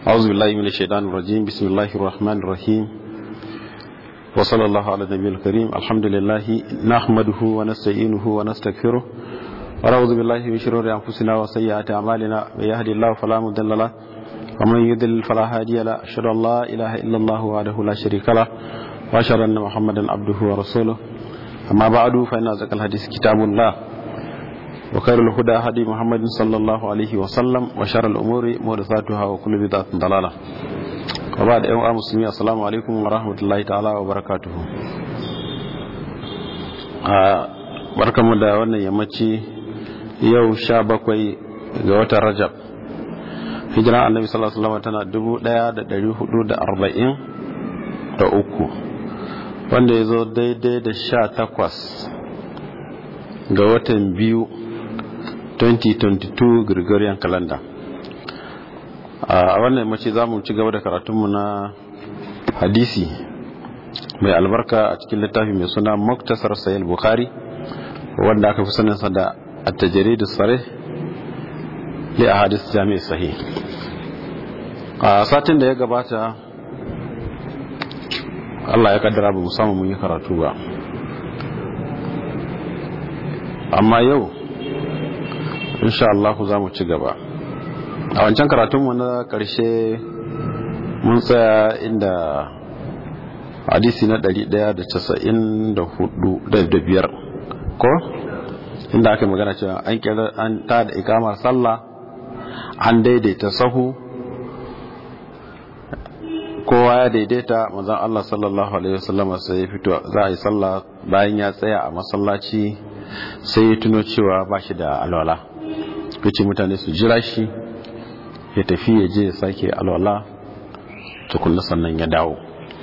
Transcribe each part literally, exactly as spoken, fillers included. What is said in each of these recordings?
أعوذ بالله من الشيطان الرجيم. بسم الله الرحمن الرحيم، وصلى الله على النبي الكريم. الحمد لله نحمده ونستعينه ونستغفره ونعوذ بالله من شرور أنفسنا وسيئات أعمالنا. من يهد الله فلا مضل له ومن يضلل فلا هادي له. أشهد أن لا إله إلا الله وحده لا شريك له وأشهد أن محمدا عبده ورسوله. أما بعد فإن أصدق الحديث كتاب الله وخير الهدى هدي محمد صلى الله عليه وسلم وشر الأمور محدثاتها وكل بدعة ضلالة. وبعد أيها المسلمين السلام عليكم ورحمة الله تعالى وبركاته. barkamu da wannan yammaci yau sha bakwai ga watan Rajab. Hijira Annabi sallallahu alaihi wasallam tana dubu ɗaya da ɗari hudu da arba'in da uku, wanda ya zo daidai da sha takwas ga watan biyu twenty twenty-two Gregorian calendar. A wannan mace za mu ci gaba da karatunmu na hadisi mai albarka a cikin littafi mai suna Muktasar Sahih Bukhari, wanda aka fi saninsa da at-tajrid as-sarih li ahadith jami' sahih. A satin da ya gabata Allah ya kaddara ba mu samu mun yi karatu ba, amma yau insha Allah za mu ci gaba. A wancan karatunmu na karshe mun tsaya inda hadisi na ɗari ɗaya da casa'in da hudu da biyar ko inda aka magana cewa an kira an ta da ikamar sallah, an daidaita sahu, kowa ya daidaita. manzon Allah sallallahu alaihi wasallam sai ya fito za a yi sallah. Bayan ya tsaya a masallaci sai ya tuno cewa ba shi da alwala, yace mutane su jira shi ya tafi ya je ya sake alwala tukunna sannan ya dawo.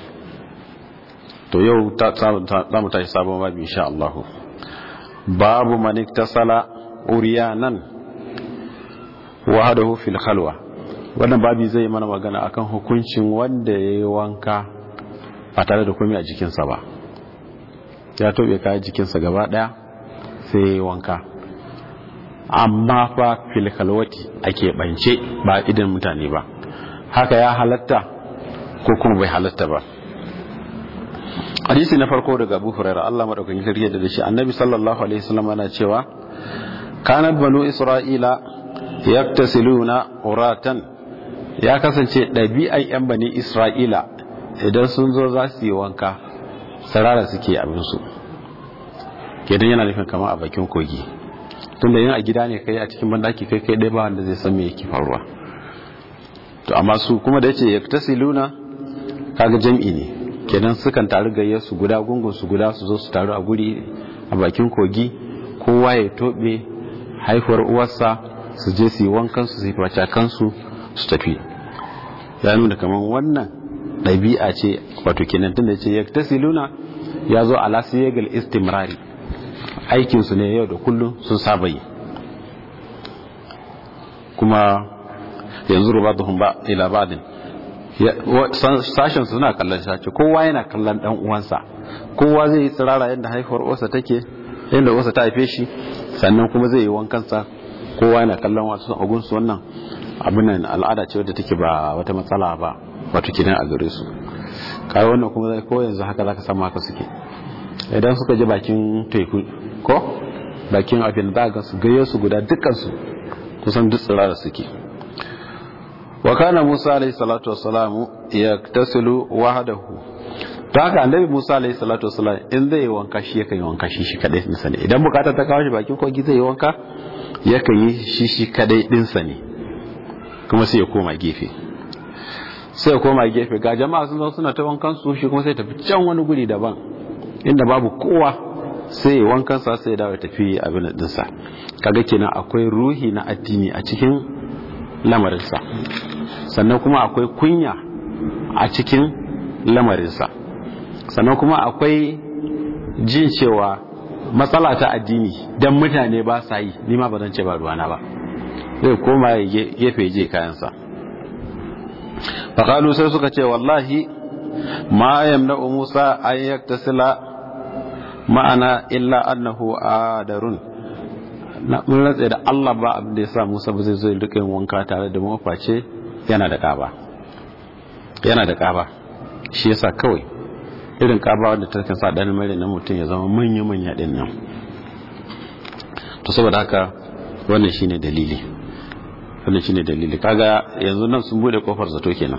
to yau za mu tashi sabon babu insha Allah. babu man iktasala uriyanan wahdahu fil khalwa. wannan babu zai mana magana akan hukuncin wanda yayi wanka ba tare da komai a jikinsa ba, ya tobe kayan jikinsa gaba daya sai yayi wanka, amma fa fil khalwati ake bance ba idan mutane ba. haka ya halatta ko kuma bai halatta ba? hadisi na farko daga Abu Hurairah, Allah madaukakin sarki da shi, Annabi sallallahu alaihi wasallam yana cewa kanat banu isra'ila yaktasiluna uratan. ya kasance ɗabi'ai yan bani isra'ila idan sun zo za su yi wanka sarara suke abin su. kedan yana nufin kamar a bakin kogi, tunda yin a gida ne kai a cikin bandaki kai kai dai ba wanda zai san me yake faruwa. to amma su kuma da yace yaktasiluna kaga jam'i ne, kenan sukan taru gayyar su guda, gungun su guda, su zo su taru a guri a bakin kogi, kowa ya tobe haifuwar uwarsa, su je su yi wankan su su yi facakan su su tafi. ya nuna kamar wannan ɗabi'a ce, wato kenan tunda yace yaktasiluna ya zo ala siyagal istimrari, aikinsu ne yau da kullum sun saba yi. kuma yanzu rubaduhum ba ila ba'din, sashen suna kallon sashi, kowa yana kallon dan uwansa, kowa zai yi tsirara yadda haifuwar uwarsa take, yadda uwarsa ta haife shi, sannan kuma zai yi wankansa, kowa yana kallon wasu agunsu. wannan abin nan al'ada ce wadda take ba wata matsala ba, wato kidan a gare su. kai wannan kuma zai ko yanzu haka zaka samu haka suke, idan suka je bakin teku ko bakin abin da ga su gayyo su guda dukkan su kusan duk tsirara suke. wa kana Musa alayhi salatu wassalamu yaktasilu wahdahu. ta haka annabi Musa alayhi salatu wassalam in zai wanka shi yakan yi wanka shi shi kadai din sa ne. idan bukatar ta kawo shi bakin kogi zai yi wanka, yakan yi shi shi kadai din sa ne, kuma sai ya koma gefe sai ya koma gefe ga jama'a sun zo suna ta wankan su, shi kuma sai tafi can wani guri daban inda babu kowa, sai ya wankan sa sai ya dawo tafi abin din sa. kaga kenan akwai ruhi na addini a cikin lamarin sa, sannan kuma akwai kunya a cikin lamarin sa, sannan kuma akwai jin cewa matsala ta addini dan mutane ba sa yi, ni ma ba zan ce ba ruwana ba, zai koma gefe je kayan sa. faqalu sai suka ce wallahi ma yamna'u Musa an yaktasila ma'ana illa annahu adarun. na mun rantsa da Allah ba abin da ya sa Musa ba zai zo ya rika yin wanka tare da mu face yana da kaba. yana da ƙaba, shi yasa kawai irin ƙaba wanda ta kan sa ɗan mare na mutum ya zama manya-manya ɗin nan. To saboda haka wannan shine dalili, wannan shine dalili. Kaga yanzu nan sun bude kofar zato kenan.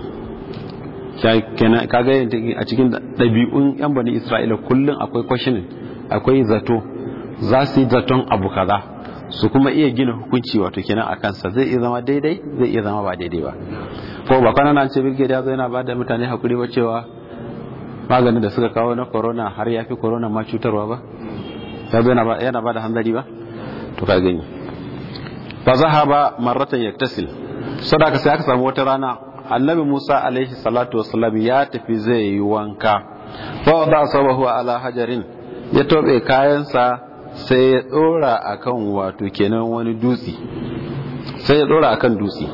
Kaga a cikin ɗabi'un yan bani Isra'ila kullum akwai questioning, akwai zato, za su yi zaton abu kaza su kuma iya gina hukunci wato kenan a kansa, zai iya zama daidai zai iya zama ba daidai ba. Ko ba kwanan nan ce Bill ya zo yana ba da mutane hakuri ba cewa maganin da suka kawo na corona har ya fi corona ma cutarwa ba, ya zo yana ba da hanzari ba. To ka gani fa zahaba marratan yaktasil, sadaka sai aka samu wata rana annabi Musa alaihi salatu wassalam ya tafi zai yi wanka, fa wada sabahu ala hajarin, ya tobe kayansa sai ya dora akan wato kenan wani dutse, sai ya dora akan dutse.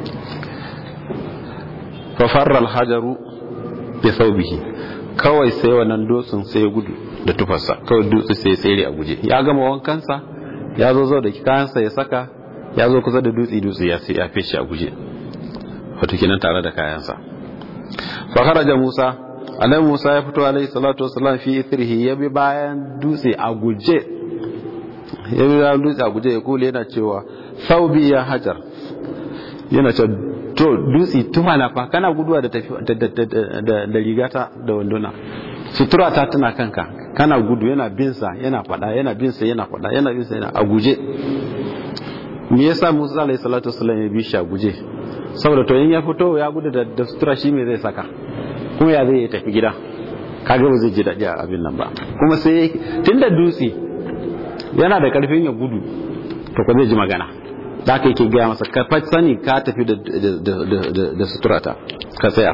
fa farra al-hajaru bi thawbihi, kawai sai wannan dutsen sai ya gudu da tufarsa, kawai dutse sai ya tsere a guje. Ya gama wankansa ya zo zo da kayansa ya saka, ya zo kusa da dutse dutse ya sai ya fice a guje, wato kenan tare da kayansa. fa kharaja Musa, annabi Musa ya fito alaihi salatu wassalam fi ithrihi, ya bi bayan dutse a guje, ya bi bayan dutse a guje, ya kula yana cewa thawbi ya hajar, yana cewa to dutse tumana fa kana guduwa da da da rigata da wandona, sutura ta tana kanka kana gudu, yana binsa yana fada yana binsa yana fada yana binsa yana a guje. Me yasa Musa alayhi salatu wasallam ya bi shi a guje? Saboda to in ya fito ya gudu da, da sutura shi me zai saka, kuma ya zai tafi gida, kaga ba zai ji daɗi a abin nan ba. Kuma sai tunda dutse yana da karfin ya gudu, to ko zai ji magana, da ka yake gaya masa ka fa sani ka tafi da da da da sutura ta ka tsaya.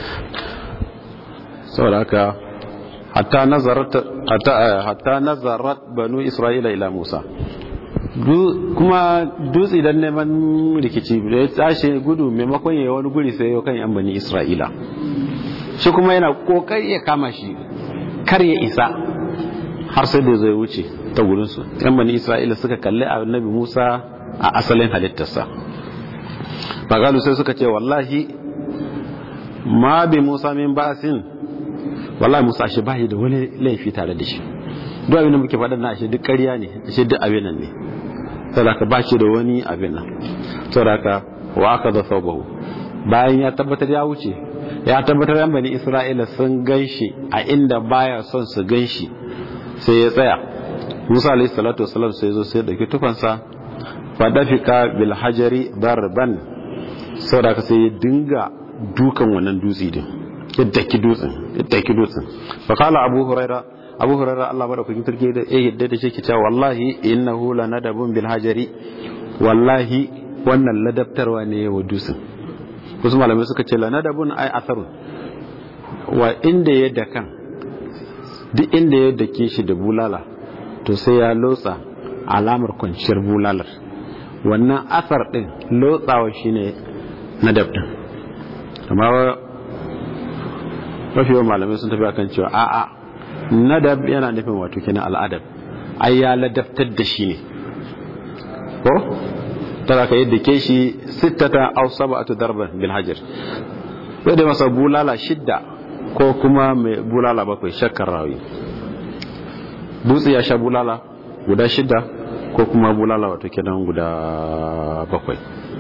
Saboda haka hatta nazarat hatta hatta nazarat banu Isra'ila ila Musa, kuma dutse idan neman rikici da ya tashi gudu maimakon ya wani guri sai ya kan yan bani Isra'ila, shi kuma yana kokari ya kama shi kar ya isa, har sai da zai wuce ta gurin su. Yan bani Isra'ila suka kalli annabi Musa a asalin halittarsa, fagalu sai suka ce wallahi ma bi Musa min ba'sin, wallahi Musa shi bai da wani laifi tare da shi, duk abin da muke faɗa na shi duk ƙarya ne, shi duk abin nan ne, saboda ba shi da wani abin nan. Saboda wa aka da saubahu, bayan ya tabbatar ya wuce, ya tabbatar yan bani Isra'ila sun ganshi a inda baya son su ganshi, sai ya tsaya. Musa alayhi salatu wasallam sai zo sai ya dauki tufansa, fa dafika bil hajari darban, saboda sai ya dinga dukan wannan dutse din, ya daki dutsen ya daki dutsen. Fa kala Abu Hurairah, Abu Hurairah Allah madaukakin sarki da ya yadda da shi ke cewa wallahi innahu lanadabun bil hajari, wallahi wannan ladabtarwa ne wa dutsen. Wasu malamai suka ce lanadabun ay atharun, wa inda ya dakan duk inda ya dake shi da bulala to sai ya lotsa alamar kwanciyar bulalar, wannan asar din lotsawa shine nadab din. Amma mafi yawan malamai sun tafi akan cewa a'a, nadab yana nufin wato kenan al'adab, ai ya ladabtar da shi ne ko tara ka yadda ke shi sittata aw sab'atu darban bil hajar, sai da masa bulala shidda ko kuma mai bulala bakwai, shakkar rawi. Dutse ya sha bulala guda shidda ko kuma bulala wato kenan guda bakwai.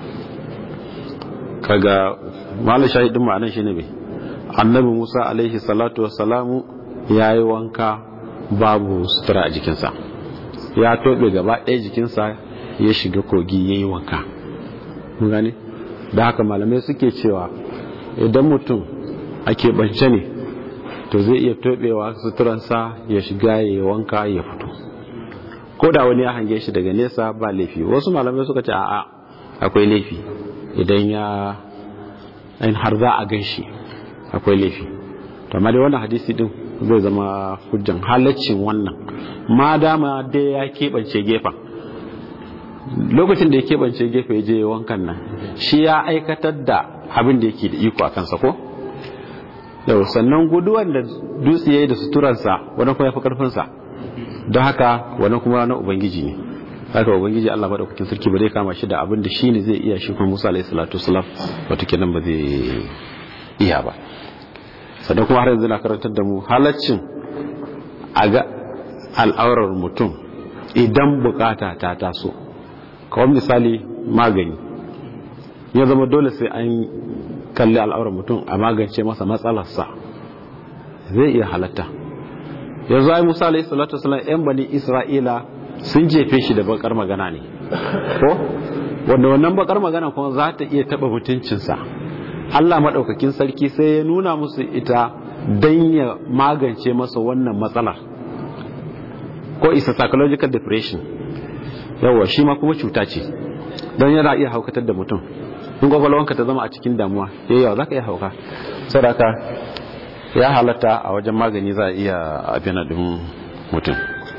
Kaga malai shahidin ma'anan shi ne bai, annabi Musa alaihi salatu wassalamu ya yi wanka babu sutura a jikinsa, ya tobe gaba ɗaya jikinsa ya shiga kogi ya yi wanka. mun gane? Da haka malamai suke cewa idan mutum a keɓance ne to zai iya tobewa suturansa ya shiga ya yi wanka ya fito, ko da wani ya hange shi daga nesa ba laifi. Wasu malamai suka ce a'a, akwai laifi idan ya in har za a gan shi akwai laifi. to amma dai wannan hadisi din zai zama hujjan halaccin wannan, ma dama dai ya keɓance gefen. Lokacin da ya keɓance gefe ya je wankan nan, shi ya aikatar da abin da yake da iko a kansa ko yau, sannan guduwan da dutse ya yi da suturansa wani kuma ya fi karfinsa, don haka wani kuma na ubangiji ne. Haka ubangiji Allah madaukakin sarki ba zai kama shi da abin da shi ne zai iya, shi kuma Musa alaihi salatu wasalam wato kenan ba zai iya ba. Sannan kuma har yanzu na karantar da mu halaccin a ga al'aurar mutum idan bukata ta taso. Kawai misali magani ya zama dole sai an kalli al'aurar mutum a magance masa matsalarsa, zai iya halatta. Yanzu ai Musa alayhi salatu wasallam yan bani Isra'ila sun jefe shi da bakar magana ne ko wanda wannan bakar magana kuma za ta iya taba mutuncinsa. Allah madaukakin sarki sai ya nuna musu ita dan ya magance masa wannan matsalar, ko isa psychological depression. Yawa shi ma kuma cuta ce don yana iya haukatar da mutum. In gwagwalwanka ta zama a cikin damuwa yawa za ka iya hauka. Sadaka ya halatta a wajen magani za a iya abin din mutum.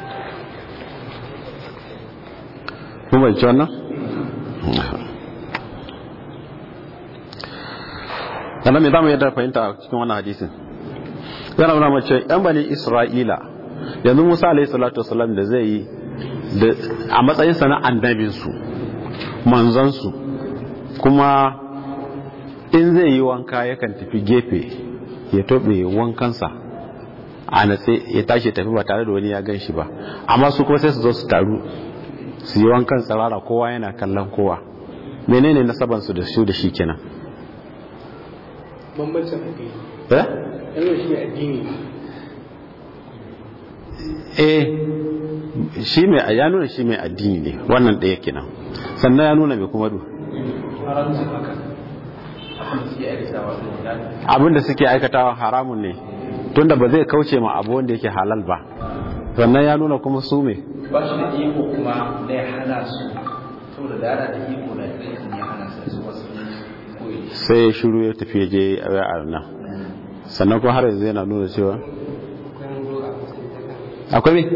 Kuma bai ci wannan? Yana mai damu yadda fahimta a cikin wannan hadisin. Yana nuna mace yan bani Isra'ila yanzu Musa alayhi salatu wasallam da zai yi a matsayinsa na annabinsu manzansu, kuma in zai yi wanka yakan tafi gefe ya tobe wankansa a natse ya tashi tafi ba tare da wani ya gan shi ba. Amma su kuma sai su zo su taru su yi wankan tsarara, kowa yana kallon kowa. Menene nasabansu da su da shi kenan? bambancin addini. eh yanzu shi addini eh shi mai ya nuna shi mai addini ne, wannan ɗaya kenan. Sannan ya nuna mai kuma du abinda suke aikatawa haramun ne, tunda ba zai kauce ma abu wanda yake halal ba. Sannan ya nuna kuma su me ba shi da iko kuma da ya hana su, saboda da yana da iko da ya hana su wasu koyi. sai ya shiru ya tafi je a nan. Sannan kuma har yanzu yana nuna cewa akwai me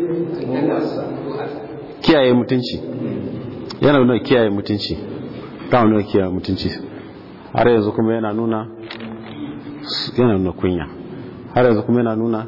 kiyaye mutunci, yana nuna kiyaye mutunci, ta nuna kiyaye mutunci. Har yanzu kuma yana nuna yana nuna kunya. Har yanzu kuma yana nuna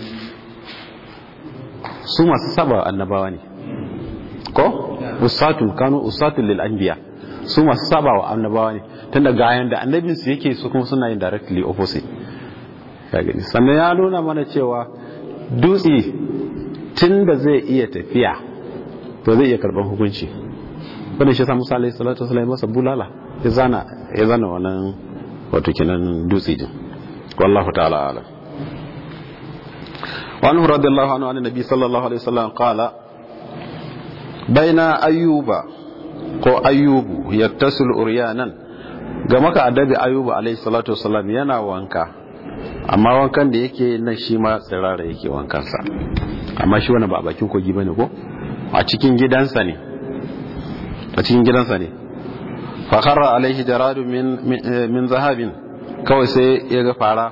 su masu saba annabawa ne ko usatun kanu usatun lil anbiya, su masu saba wa annabawa ne, tunda ga yanda annabin su yake su kuma suna yin directly opposite. Ka gani. Sannan ya nuna mana cewa dutse tunda zai iya tafiya to zai iya karban hukunci. Wannan shi yasa Musa alaihi salatu wasallam masa bulala ya zana ya zana wannan wato kenan dutse din. Wallahu ta'ala alam. Wa anhu radiyallahu anhu an nabi sallallahu alaihi wasallam qala baina ayyuba ko ayyubu yattasil uryanan, ga maka adabi ayyuba alaihi salatu wasallam yana wanka, amma wankan da yake nan shi ma tsirara yake wankansa. Amma shi wannan ba a bakin kogi bane ko a cikin gidansa ne, a cikin gidansa ne. Fa kharra alaihi jaradu min min zahabin, kawai sai ya ga fara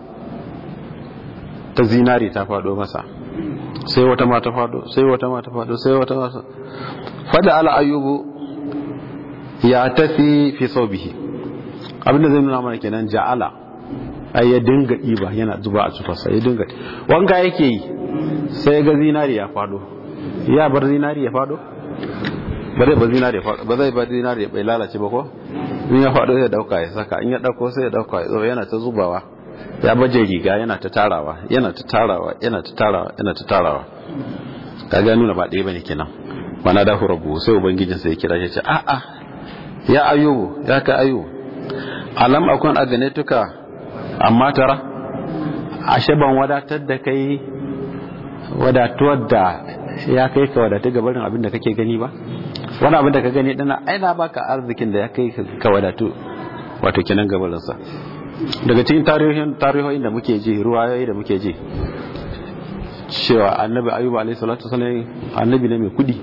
ta zinari ta fado masa, sai wata ma ta fado, sai wata ma ta fado, sai wata ma. Fada ala ayyubu ya tafi fi saubihi, abinda zai nuna mana kenan ja'ala ai ya dinga ɗiba yana zuba a tufarsa, ya dinga wanka yake yi, sai ga zinari ya fado. Ya bar zinari ya fado? ba zai bar zinari ya fado ba, zai bar zinari bai lalace ba ko? In ya fado ya dauka ya saka, in ya dauko sai ya dauka ya zo yana ta zubawa, ya baje riga yana ta tarawa, yana ta tarawa, yana ta tarawa, yana ta tarawa. Kaga nuna ba ɗaya bane kenan. Mana da hurabu sai ubangijin sai ya kira shi ya ce a a ya ayyubu, ya ka ayyubu, alam akun aganetuka amma tara, ashe ban wadatar da kai wadatuwar da ya kai ka wadatu gabarin abin da kake gani ba. Wani abin da ka gani dana aina baka arzikin da ya kai ka wadatu wato kenan gabarinsa. Daga cikin tarihin tarihoyin da muke ji, ruwayoyi da muke ji, cewa annabi ayyuba alaihi salatu wasallam annabi ne mai kudi,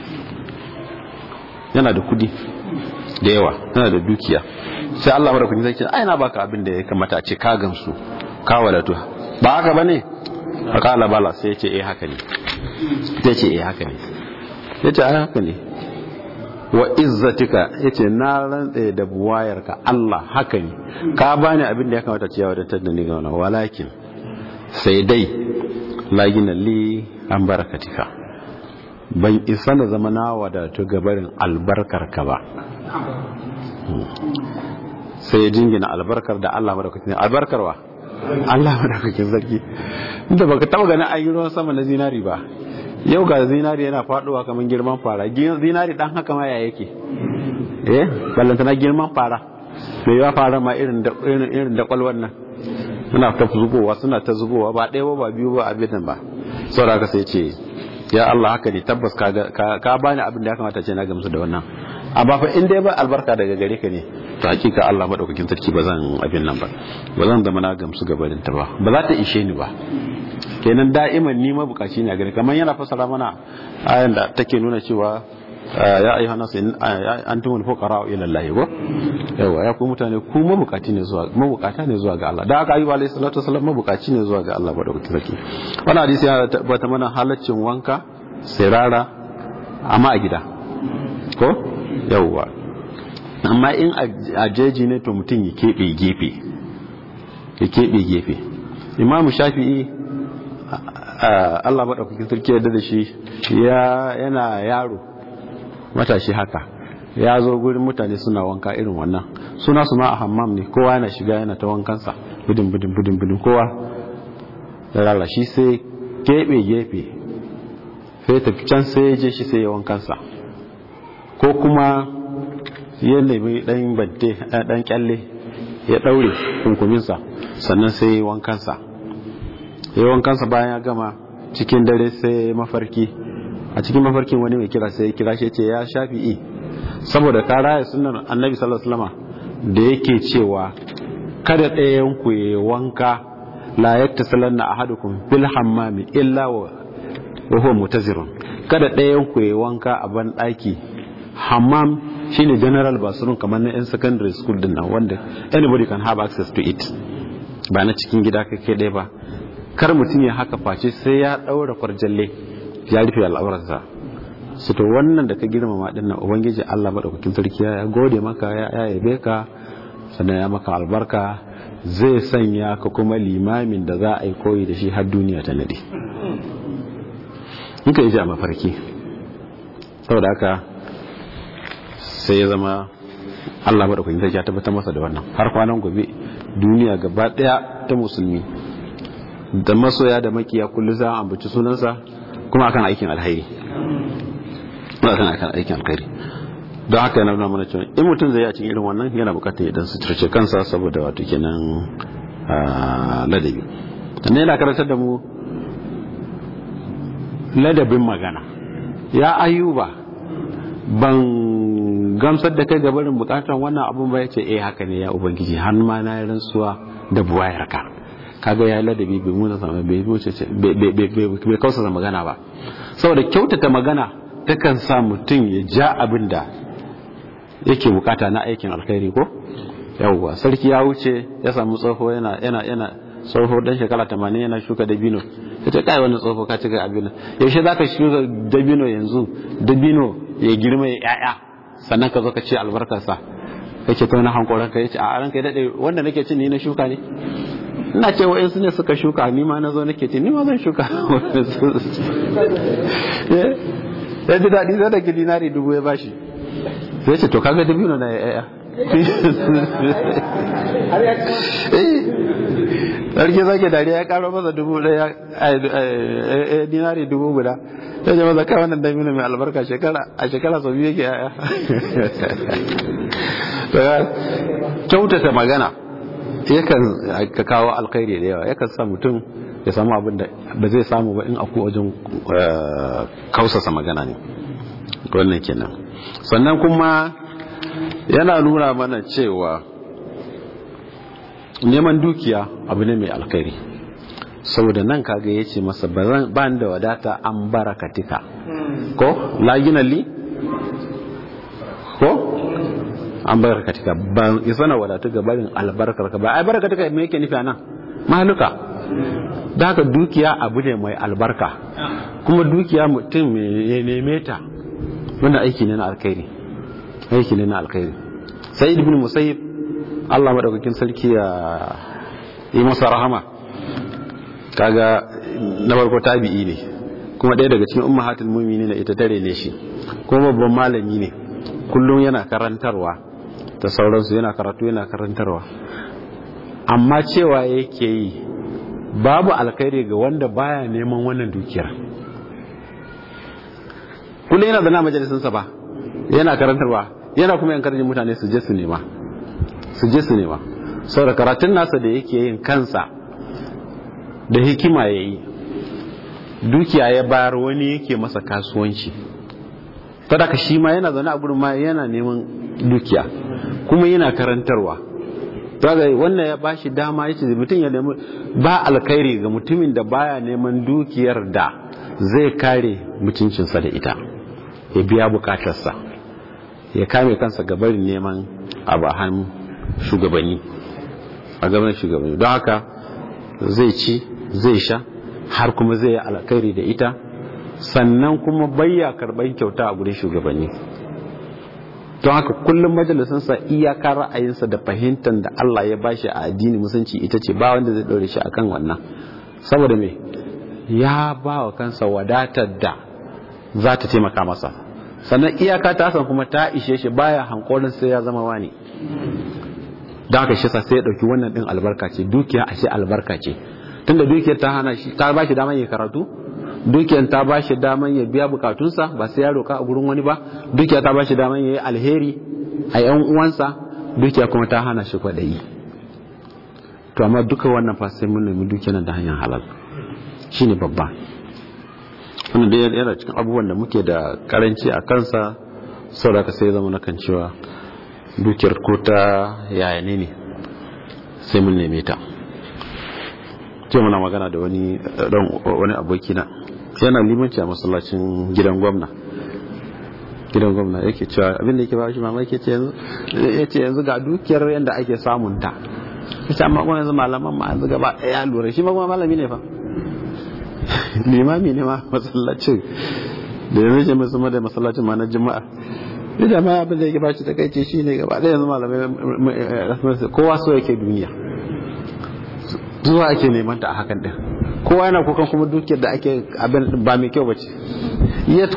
yana da kudi da yawa, yana da dukiya. Sai Allah mara kudi zai ce aina baka abin da ya kamata a ce ka gamsu ka wadatu, ba haka bane? Akala bala, sai ya ce eh haka ne, sai ce eh haka ne, ya ce ai haka ne. Wa izzatika, ya ce na rantsa da buwayarka Allah haka ne, ka bani abin da ya kamata ce ya wadatar da ni ga wannan, walakin sai dai lagina li an barakatika, ban isa na zama na wadatu gabarin albarkarka ba. sai ya jingina albarkar da Allah madaukakin albarkarwa Allah madaukakin sarki inda baka taba ganin an yi ruwan sama na zinari ba, yau ga zinari yana faduwa kamar girman fara. Zinari dan haka ma ya yake eh ballanta na girman fara, me yawa fara ma irin da irin da kwalwan nan suna ta zubowa suna ta zubowa ba ɗaya ba biyu ba abin nan ba. Saboda haka sai ce ya Allah haka ne tabbas ka ka bani abin da ya kamata ce na gamsu da wannan, amma fa in dai ba albarka daga gare ka ne to hakika Allah madaukakin sarki ba zan abin nan ba ba zan zama na gamsu gabanin ta ba ba za ta ishe ni ba. Kenan da'iman ni mabukaci ne a gare, kamar yana fasara mana ayan da take nuna cewa ya ayyuhan nas antumul fuqara ila Allah go yawa ya ku mutane ku mabukaci ne zuwa mabukata ne zuwa ga Allah. Da aka ayyuba alayhi salatu wasallam mabukaci ne zuwa ga Allah madaukakin sarki. Wannan hadisi ya tabbata mana halaccin wanka sirara amma a gida ko yawa, amma in a jeji ne to mutum ya kebe gefe ya kebe gefe. Imam Shafi'i Allah madaukakin sarki ya da shi ya yana yaro matashi haka ya zo gurin mutane suna wanka irin wannan, suna su ma a hammam ne, kowa yana shiga yana ta wankansa budin budin budin budin kowa da lalashi, sai kebe gefe sai tafi can sai ya je shi sai ya wankansa, ko kuma ya nemi dan bante dan kyalle ya daure kunkuminsa sannan sai ya wankansa ya wankansa bayan ya gama cikin dare sai mafarki, a cikin mafarkin wani mai kira sai ya kira shi ce ya Shafi'i saboda ka raya sunan annabi sallallahu alaihi wasallam da yake cewa kada ɗayan ku ya wanka la yattasalanna ahadukum fil hammami illa wa huwa mutazirun, kada ɗayan ku ya wanka a ban daki. Hammam shine general bathroom kamar na yan secondary school din nan wanda anybody can have access to it, ba na cikin gida kake dai ba. Kar mutum ya haka face sai ya daura kwarjalle ya rufe al'aurarsa. su to wannan da ka girmama din nan ubangiji Allah madaukakin sarki ya gode maka ya yabe ka sannan ya maka albarka, zai sanya ka kuma limamin da za a yi koyi da shi har duniya ta nade. in ka yi a mafarki saboda haka sai ya zama Allah madaukakin sarki ya tabbatar masa da wannan har kwanan gobe duniya gaba daya ta musulmi da masoya da makiya kullu za a ambaci sunansa kuma akan aikin alkhairi akan akan aikin alkhairi. Don haka yana nuna mana cewa in mutum zai yi a cikin irin wannan yana bukatar ya dan suturce kansa saboda wato kenan ladabi. Sannan yana karantar da mu ladabin magana. Ya Ayuba, ban gamsar da kai ga barin bukatar wannan abun ba, yace eh haka ne ya ubangiji, har ma na yi rantsuwa da buwayarka. Kaga ya ladabi bai muna sama bai wuce bai kausa magana ba, saboda kyautata magana takan sa mutum ya ja abin da yake bukata na aikin alkhairi ko yawwa. Sarki ya wuce ya samu tsoho yana yana yana tsoho dan shekara tamanin yana shuka dabino, yace kai wannan tsoho ka cika abin yaushe zaka shuka dabino yanzu dabino ya girma ya yaya sannan ka zo ka ce albarkarsa kake to na hankoran ka yace a ranka ya dade wanda nake cin ni na shuka ne, ina ce wa'in su ne suka shuka ni ma na zo nake ce ni ma zan shuka. Ya ji daɗi zai da ke dinari dubu ya bashi, sai ce to kaga dabino na yaya sarki zake dariya ya karo masa dubu ɗaya dinari dubu guda, ya ce masa kai wannan dabino mai albarka shekara a shekara sau biyu yake yaya. Kyautata magana yakan ka kawo alkhairi da yawa, yakan sa mutum ya samu abin da ba zai samu ba in aku wajen kausasa magana ne wannan kenan. Sannan kuma yana nuna mana cewa neman dukiya abu ne mai alkhairi, saboda nan kaga yace masa ba da wadata an barakatika ko la ginalli ko an barakatika ba isa na wadatu ga barin albarkarka ba. Ai barakatika me yake nufi anan? Mahaluka. Da haka dukiya abu ne mai albarka, kuma dukiya mutum ya neme ta wanda aiki ne na alkhairi, aiki ne na alkhairi. Sa'id ibn Musayyib Allah madaukakin sarki ya yi masa rahama, kaga na farko tabi'i ne kuma ɗaya daga cikin ummahatul mu'minin ita tare ne shi, kuma babban malami ne, kullum yana karantarwa da sauransu, yana karatu yana karantarwa, amma cewa yake yi babu alkhairi ga wanda baya neman wannan dukiyar. kullum yana zana majalisinsa ba, yana karantarwa, yana kuma yankarjin mutane su je su nema su je su nema saboda karatun nasa da yake yin kansa da hikima ya yi, dukiya ya bayar wani yake masa kasuwanci, sadaka shi ma yana zaune a gurin ma yana neman dukiya kuma yana karantarwa. daga wannan ya bashi dama yace mutum ya nemi ba alkhairi ga mutumin da baya neman dukiyar da zai kare mutuncinsa da ita, ya biya bukatarsa, ya kame kansa ga barin neman abu a hannun shugabanni a gaban shugabanni. don haka zai ci zai sha har kuma zai yi alkhairi da ita, sannan kuma bayya karban kyauta a gurin shugabanni. don haka kullum majalisansa iyaka ra'ayinsa da fahimtar da Allah ya bashi a addini musulunci ita ce ba wanda zai daure shi akan wannan, saboda me ya ba wa kansa wadatar da za ta taimaka masa, sannan iyaka ta san kuma ta ishe shi, baya hankolin sai ya zama wani. don haka shi sa sai ya dauki wannan din albarka ce, dukiya ashe albarka ce, tunda dukiyar ta hana shi, ta ba shi daman ya karatu, dukiyar ta ba shi daman ya biya bukatunsa ba sai ya roka a gurin wani ba, dukiya ta ba shi daman ya yi alheri a yan uwansa, dukiya kuma ta hana shi kwaɗayi. to amma duka wannan fa sai mun nemi dukiyar nan da hanyar halal, shine babba. wannan da yana cikin abubuwan da muke da karanci a kansa, saboda ka sai zama na kan cewa dukiyar ko ta yaya ne ne sai mun neme ta. ce muna magana da wani wani abokina yana limanci a masallacin gidan gwamna gidan gwamna yake cewa abin da yake ba shi mamaki yace yanzu yace yanzu ga dukiyar yanda ake samun ta, yace amma kuma yanzu malaman ma yanzu gaba ɗaya lura, shi ma kuma malami ne fa limami ne ma masallacin da yanzu ce musu da masallacin ma na juma'a. da ma abin da yake ba shi ta kai ce shine gaba ɗaya yanzu malamai kowa so yake duniya, zuwa ake neman ta a hakan din, kowa yana kukan kuma dukiyar da ake abin ba mai kyau bace, yet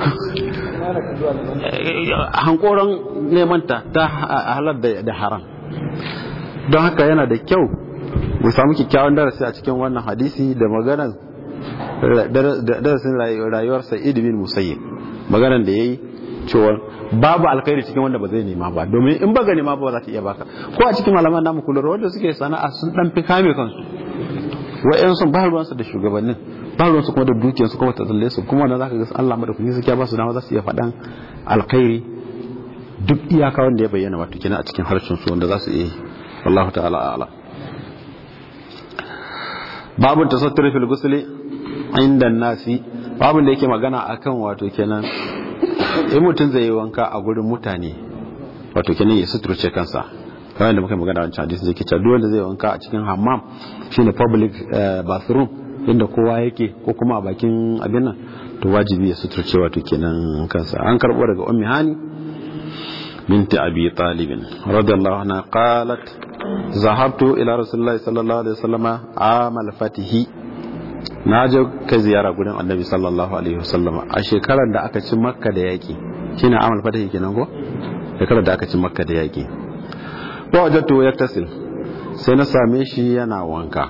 hankoron neman ta ta halar da haram. don haka yana da kyau mu samu kyakkyawan darasi a cikin wannan hadisi da maganar darasin rayuwar Sa'id bin Musayyib, maganar da yayi cewa babu alkhairi cikin wanda ba zai nema ba, domin in ba ga nema ba za ta iya baka. ko a cikin malaman namu kullum wanda suke sana'a sun dan fi kame kansu, wa'yan sun ba ruwansu da shugabannin, ba ruwansu kuma da dukiyarsu kuma ta tsalle su, kuma da zaka ga Allah madaukakin sarki ba su dama za su iya faɗan alkhairi duk iyaka wanda ya bayyana wato kina a cikin harshen su wanda za su iya. wallahu ta'ala a'lam. babun tasattur fil ghusli inda nasi, babun da yake magana akan wato kenan in mutum zai yi wanka a gurin mutane wato kenan ya suturce kansa, kamar da muka magana wancan hadisi zai kice duk wanda zai wanka a cikin hammam shine public bathroom inda kowa yake ko kuma a bakin abin nan, to wajibi ya suturce wato kenan kansa. an karbo daga ummi hani binti abi talib radiyallahu anha qalat zahabtu ila rasulillahi sallallahu alaihi wasallama amal fatihi, na je kai ziyara gurin annabi sallallahu alaihi wasallama a shekarar da aka ci makka da yaki, shine amal fatihi kenan ko, shekarar da aka ci makka da yaki. wa wajadtu yaktasil, sai na same shi yana wanka.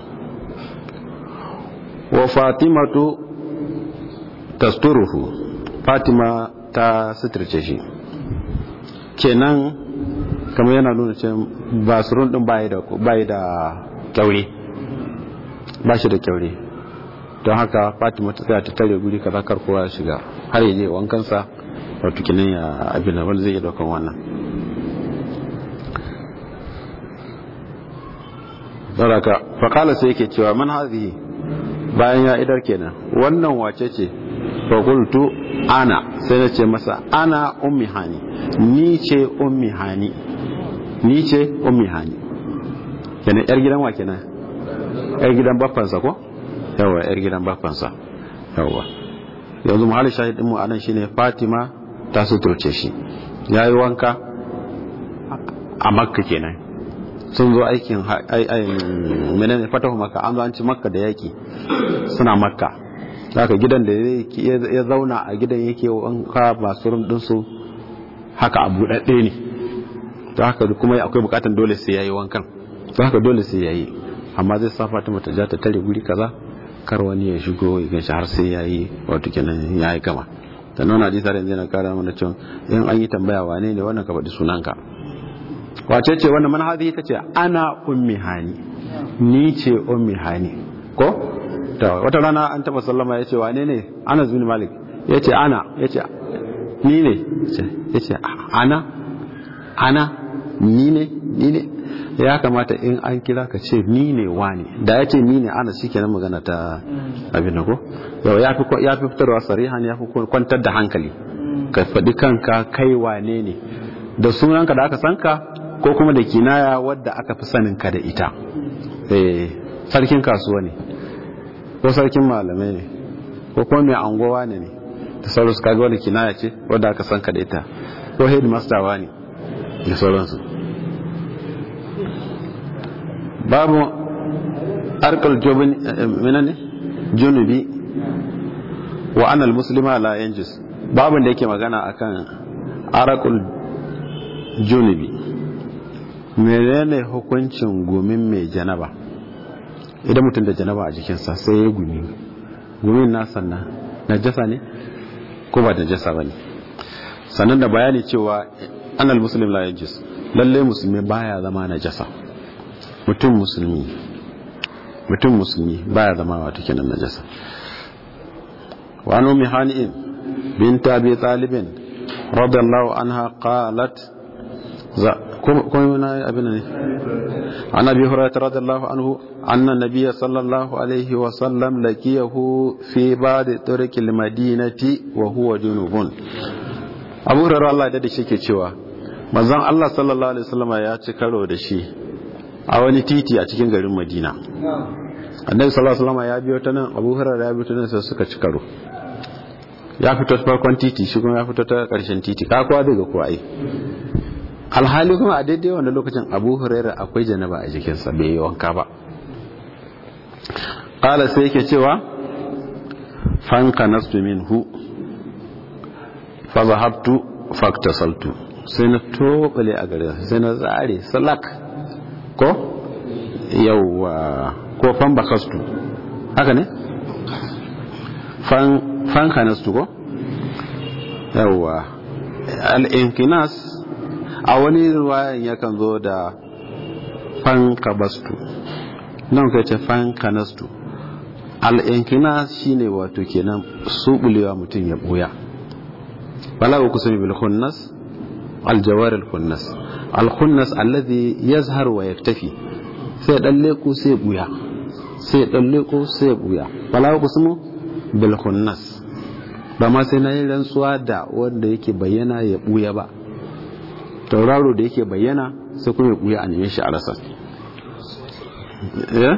wa fatimatu tasturuhu, fatima ta suturce shi, kenan kamar yana nuna cewa basurun din bai da bai da kyaure, ba shi da kyaure, don haka fatima ta tsaya ta tare guri kaza kar kowa ya shiga har yaje wankansa, wato kenan ya abin wanda zai yi daukan wannan. saraka faƙala sai yake cewa man hazihi, bayan ya idar kenan wannan wace ce, faƙultu ana, sai na ce masa ana ummi hani, ni ce ummi hani, ni ce ummi hani, kenan yar gidan wa kenan, yar gidan baffansa ko, yawa yar gidan baffansa, yawa. yanzu muhalli shahidin mu anan shine Fatima ta suturce shi, yayi wanka a Makka kenan, sun zo aikin menene fatahu Makka, an zo an ci Makka da yaki, suna Makka, haka gidan da ya zauna a gidan yake wanka masu rum din su haka abu dadde ne, don haka kuma akwai bukatan dole sai yayi wankan don haka dole sai yayi amma zai sa Fatima ta ja ta tare guri kaza kar wani ya shigo ya ganshi har sai yayi wato kenan yayi gama dan wannan hadisi da yanzu na kara mana cewa in an yi tambaya wane ne wannan ka faɗi sunanka wace ce wannan manhaji ta ce ana ummi hani ni ce ummi hani ko ta wata rana an taba sallama yace wane ne Anas bin Malik yace ana yace ni ne yace ana ana ni ne ni ne ya kamata in an kira ka ce ni ne wani da ya ce ni ne ana shi kenan magana ta abin ko yau ya fi ya fi fitarwa sarihan ya fi kwantar da hankali ka faɗi kanka kai wane ne da sunanka da aka sanka ko kuma da kinaya wadda aka fi sanin ka da ita eh sarkin kasuwa ne ko sarkin malamai ne ko kuma mai angowa ne ne da sauransu kaga wani kinaya ce wadda aka sanka da ita ko headmaster wani da sauransu babu arkal jobin menene junubi wa anal muslima la yanjus babun da yake magana akan arakul junubi menene hukuncin gumin mai janaba idan mutum da janaba a jikinsa sai ya gumi gumin nasa na najasa ne ko ba najasa bane sannan da bayani cewa anal muslim la yanjus lalle musulmi baya zama najasa mutum musulmi mutum musulmi baya zama wato kenan najasa wa an ummi hani bint abi talib radiyallahu anha qalat za kuma na abin ne an abi hurairah radiyallahu anhu anna nabiyya sallallahu alaihi wa sallam laqiyahu fi ba'd turuq al-madinati wa huwa junubun abu hurairah Allah da shi ke cewa manzon Allah sallallahu alaihi wasallam ya ci karo da shi a wani titi a cikin garin Madina. Annabi sallallahu alaihi wasallam ya biyo ta nan, Abu Hurairah ya biyo ta nan sai suka ci karo. Ya fito ta farkon titi, shi kuma ya fito ta karshen titi. Ka kowa daga ko ai. Alhali kuma a daidai wannan lokacin Abu Hurairah akwai janaba a jikinsa bai yi wanka ba. Qala sai yake cewa fanka nastu minhu fa zahabtu faktasaltu. Sai na tobale a gare sai na zare salak ko yawwa ko fan bakastu haka ne fan fan kanastu ko yawwa al-inkinas a wani riwayan yakan zo da fan kabastu nan kai ce fan kanastu al-inkinas shine wato kenan subulewa mutum ya buya wala ukusmi bil khunnas al-jawar al-khunnas al-khunnas alladhi yazhar wa yaktafi sai dan leko sai buya sai dan leko sai buya wala kusmu bil khunnas ba ma sai nayi rantsuwa da wanda yake bayyana ya buya ba tauraro da yake bayyana sai kuma ya buya a neme shi a rasa eh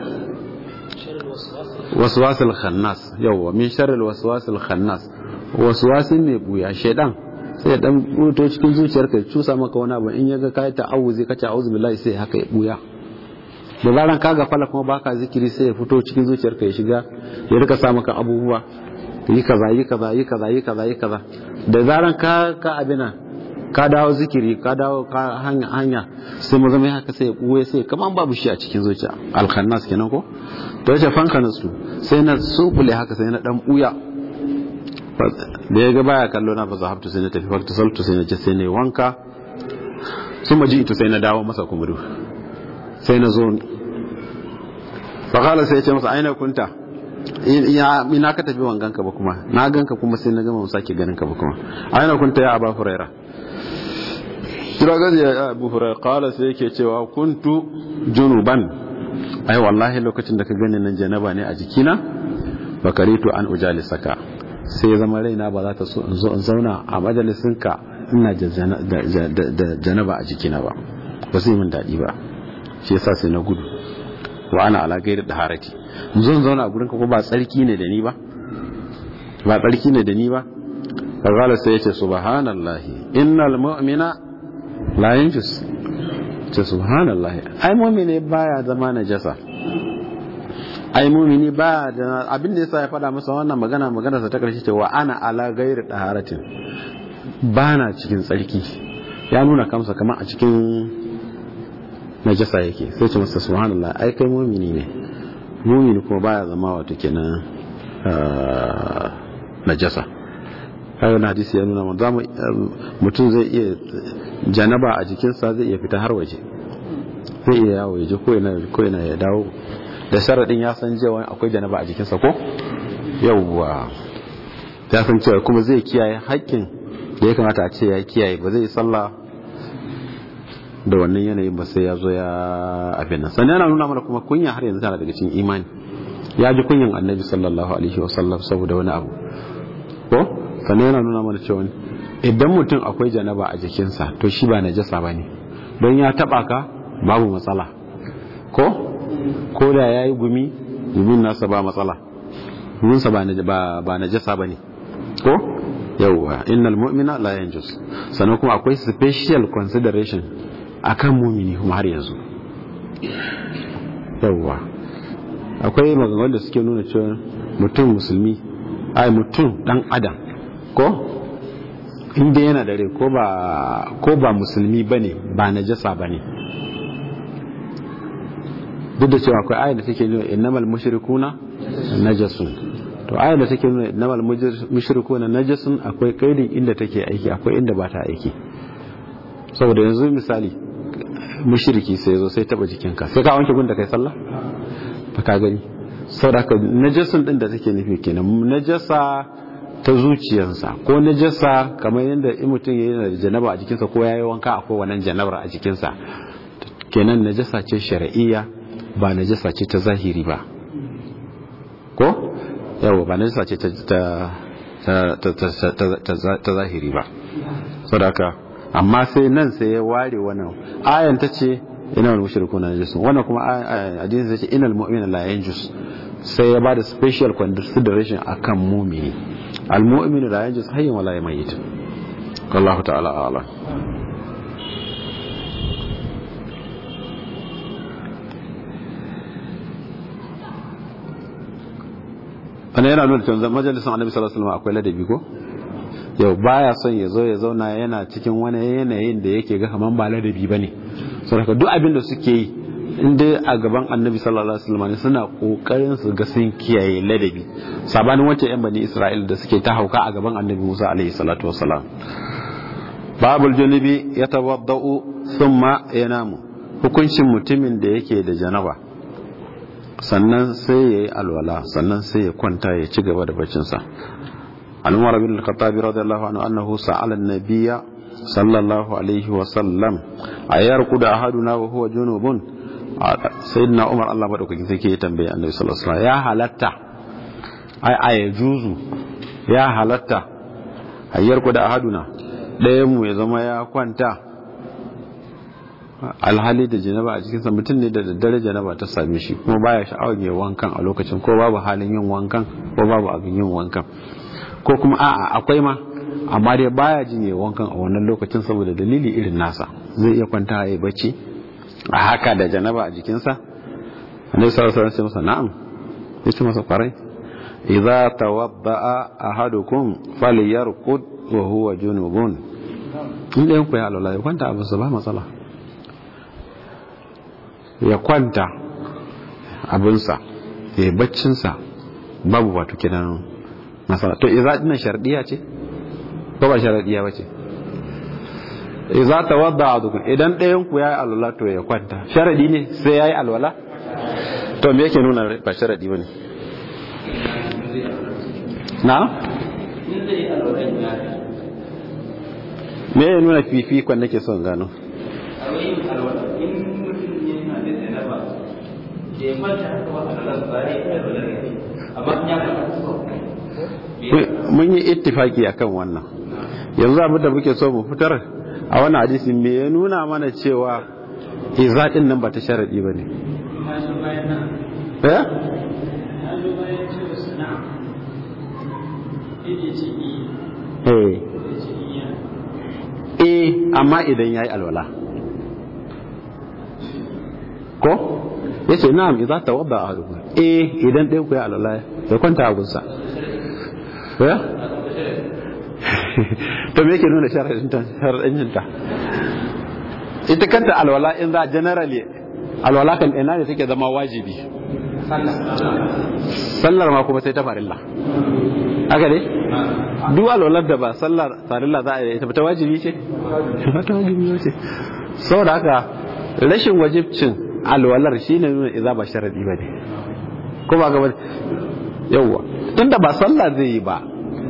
waswasul khannas yawa min sharril waswasil khannas waswasin mai buya shedan sai dan buto cikin zuciyarka cusa maka wani abu in yaga kai ta'awuzi ka ce a'udhu billahi sai haka ya buya da zaran kaga fala kuma baka zikiri sai ya fito cikin zuciyarka ya shiga ya rika sa maka abubuwa yi kaza yi kaza yi kaza yi kaza yi kaza da zaran ka ka abina ka dawo zikiri ka dawo ka hanya hanya sai mu zama haka sai ya buye sai kaman babu shi a cikin zuciya al-khannas kenan ko to yace fanka nasu sai na subule haka sai na dan buya da ya ga baya kallo na fa zahabtu sai na tafi fakta saltu sai na je sai na wanka sun maji ito sai na dawo masa kumuru sai na zo fa kala sai ya ce masa aina kunta ina ka tafi wanganka ba kuma na ganka kuma sai na gama mu sake ganin ka ba kuma aina kunta ya Abu Hurairah kira gazi ya Abu Hurairah kala sai yake cewa kuntu junuban ai wallahi lokacin da ka gani nan janaba ne a jikina bakaritu an ujalisaka sai ya zama raina ba za ta so in zo in zauna a majalisinka ina da janaba a jikina ba ba sai min daɗi ba shi yasa sai na gudu wa ana ala gairi da harati in zo in zauna a gurinka ko ba tsarki ne da ni ba ba tsarki ne da ni ba kazala sai ya ce subhanallahi innal mu'mina la yanjus ce subhanallahi ai mu'mini baya zama najasa ai mumini ba da abin da yasa ya faɗa masa wannan magana magana sa ta karshe cewa ana ala ghairi daharatin bana cikin tsarki ya nuna kamsa kamar a cikin najasa yake sai ce masa subhanallah ai kai mu'mini ne mu'mini kuma baya zama wato kenan najasa kaga na hadisi ya nuna mun zamu mutum zai iya janaba a jikinsa zai iya fita har waje zai iya yawo yaje ko ina ko ina ya dawo da sharadin ya san cewa akwai janaba a jikinsa ko yawwa ya san cewa kuma zai kiyaye haƙƙin da ya kamata a ce ya kiyaye ba zai yi sallah da wannan yanayin ba sai ya zo ya abin nan sannan yana nuna mana kuma kunya har yanzu tana daga cikin imani ya ji kunyan annabi sallallahu alaihi wasallam saboda wani abu ko sannan yana nuna mana cewa idan mutum akwai janaba a jikinsa to shi ba najasa bane don ya taba ka babu matsala ko ko da yayi gumi gumin nasa ba matsala gumin sa ba ba ba najasa bane ko yawwa innal mu'mina la yanjus sannan kuma akwai special consideration akan mumini kuma har yanzu yawwa akwai maganganun da suke nuna cewa mutum musulmi ai mutum dan adam ko inda yana da rai ko ba ko ba musulmi bane ba najasa bane duk da cewa akwai ayat da take nuna innamal mushrikuna najasun to ayat da take nuna innamal mushrikuna najasun akwai kaidin inda take aiki akwai inda ba ta aiki saboda yanzu misali mushriki sai yazo sai taba jikinka sai ka wanke gun da kai sallah ba ka gani saboda haka najasun din da take nufi kenan najasa ta zuciyarsa ko najasa kamar yadda in mutum yana da janaba a jikinsa ko yayi wanka akwai wannan janabar a jikinsa kenan najasa ce shar'iyya ba najasa ce ta zahiri ba ko yawa ba najasa ce ta ta ta ta zahiri ba saboda haka amma sai nan sai ya ware wannan ayan ta ce inal mushrikuna najasun wannan kuma hadisi ta ce inal mu'mina la yanjus sai ya bada special consideration akan mu'mini al mu'minu la yanjus hayyan wala yamayit wallahu ta'ala a'lam ana yana nuna cewa majalisun annabi sallallahu alaihi wasallam akwai ladabi ko yau baya son ya zo ya zauna yana cikin wani yanayin da yake ga kaman ba ladabi bane saboda duk abin da suke yi inda a gaban annabi sallallahu alaihi wasallam suna kokarin su ga sun kiyaye ladabi sabanin wancan yan bani isra'il da suke ta hauka a gaban annabi Musa alaihi salatu wassalam babul junubi yatawaddau thumma yanamu hukuncin mutumin da yake da janaba sannan sai yayi alwala sannan sai ya kwanta ya ci gaba da baccin sa al-umar bin al-khattab radiyallahu anhu annahu sa'ala an-nabiyya sallallahu alaihi wasallam ayarqud ahaduna wa huwa junubun sayyidina umar Allah madaukakin sai ke tambaye annabi sallallahu alaihi wasallam ya halatta ai ay juzu ya halatta ayarqud ahaduna dayan mu ya zama ya kwanta alhali da janaba a cikinsa mutum ne da daddare janaba ta same shi kuma baya sha'awar yin wankan a lokacin ko babu halin yin wankan ko babu abin yin wankan ko kuma a'a akwai ma amma dai baya jin yin wankan a wannan lokacin saboda dalili irin nasa zai iya kwanta ya bacci a haka da janaba a jikinsa annabi sallallahu alaihi wasallam na'am yace masa kwarai idza tawadda'a ahadukum falyarqud wa huwa junubun in da yanku ya alwala ya kwanta abu ba matsala ya kwanta abinsa ya baccinsa babu wato kinan masala to idza dinnan shardiya ce ko ba shardiya bace idza tawadda adukum idan ɗayan ku yayi alwala to ya kwanta sharadi ne sai yayi alwala to me yake nuna ba sharadi bane na me ya nuna fifi kwan nake son gano mun yi ittifaki akan wannan yanzu abin da muke so mu fitar a wannan hadisi me ya nuna mana cewa izadin nan ba ta sharadi bane eh eh eh amma idan yayi alwala ko yace na'am idza tawadda ahadukum eh idan dai ku ya alwala ya kwanta a gunsa eh to me yake nuna sharadin ta sharadin ta ita kanta alwala in za generally alwala kan ina ne take zama wajibi sallar ma kuma sai ta farilla haka ne duk alwalar da ba sallar farilla za a yi ta wajibi ce ta wajibi ce saboda haka rashin wajibcin alwalar shine nuna idza ba sharadi bane ko ba gaba yawa tunda ba sallah zai yi ba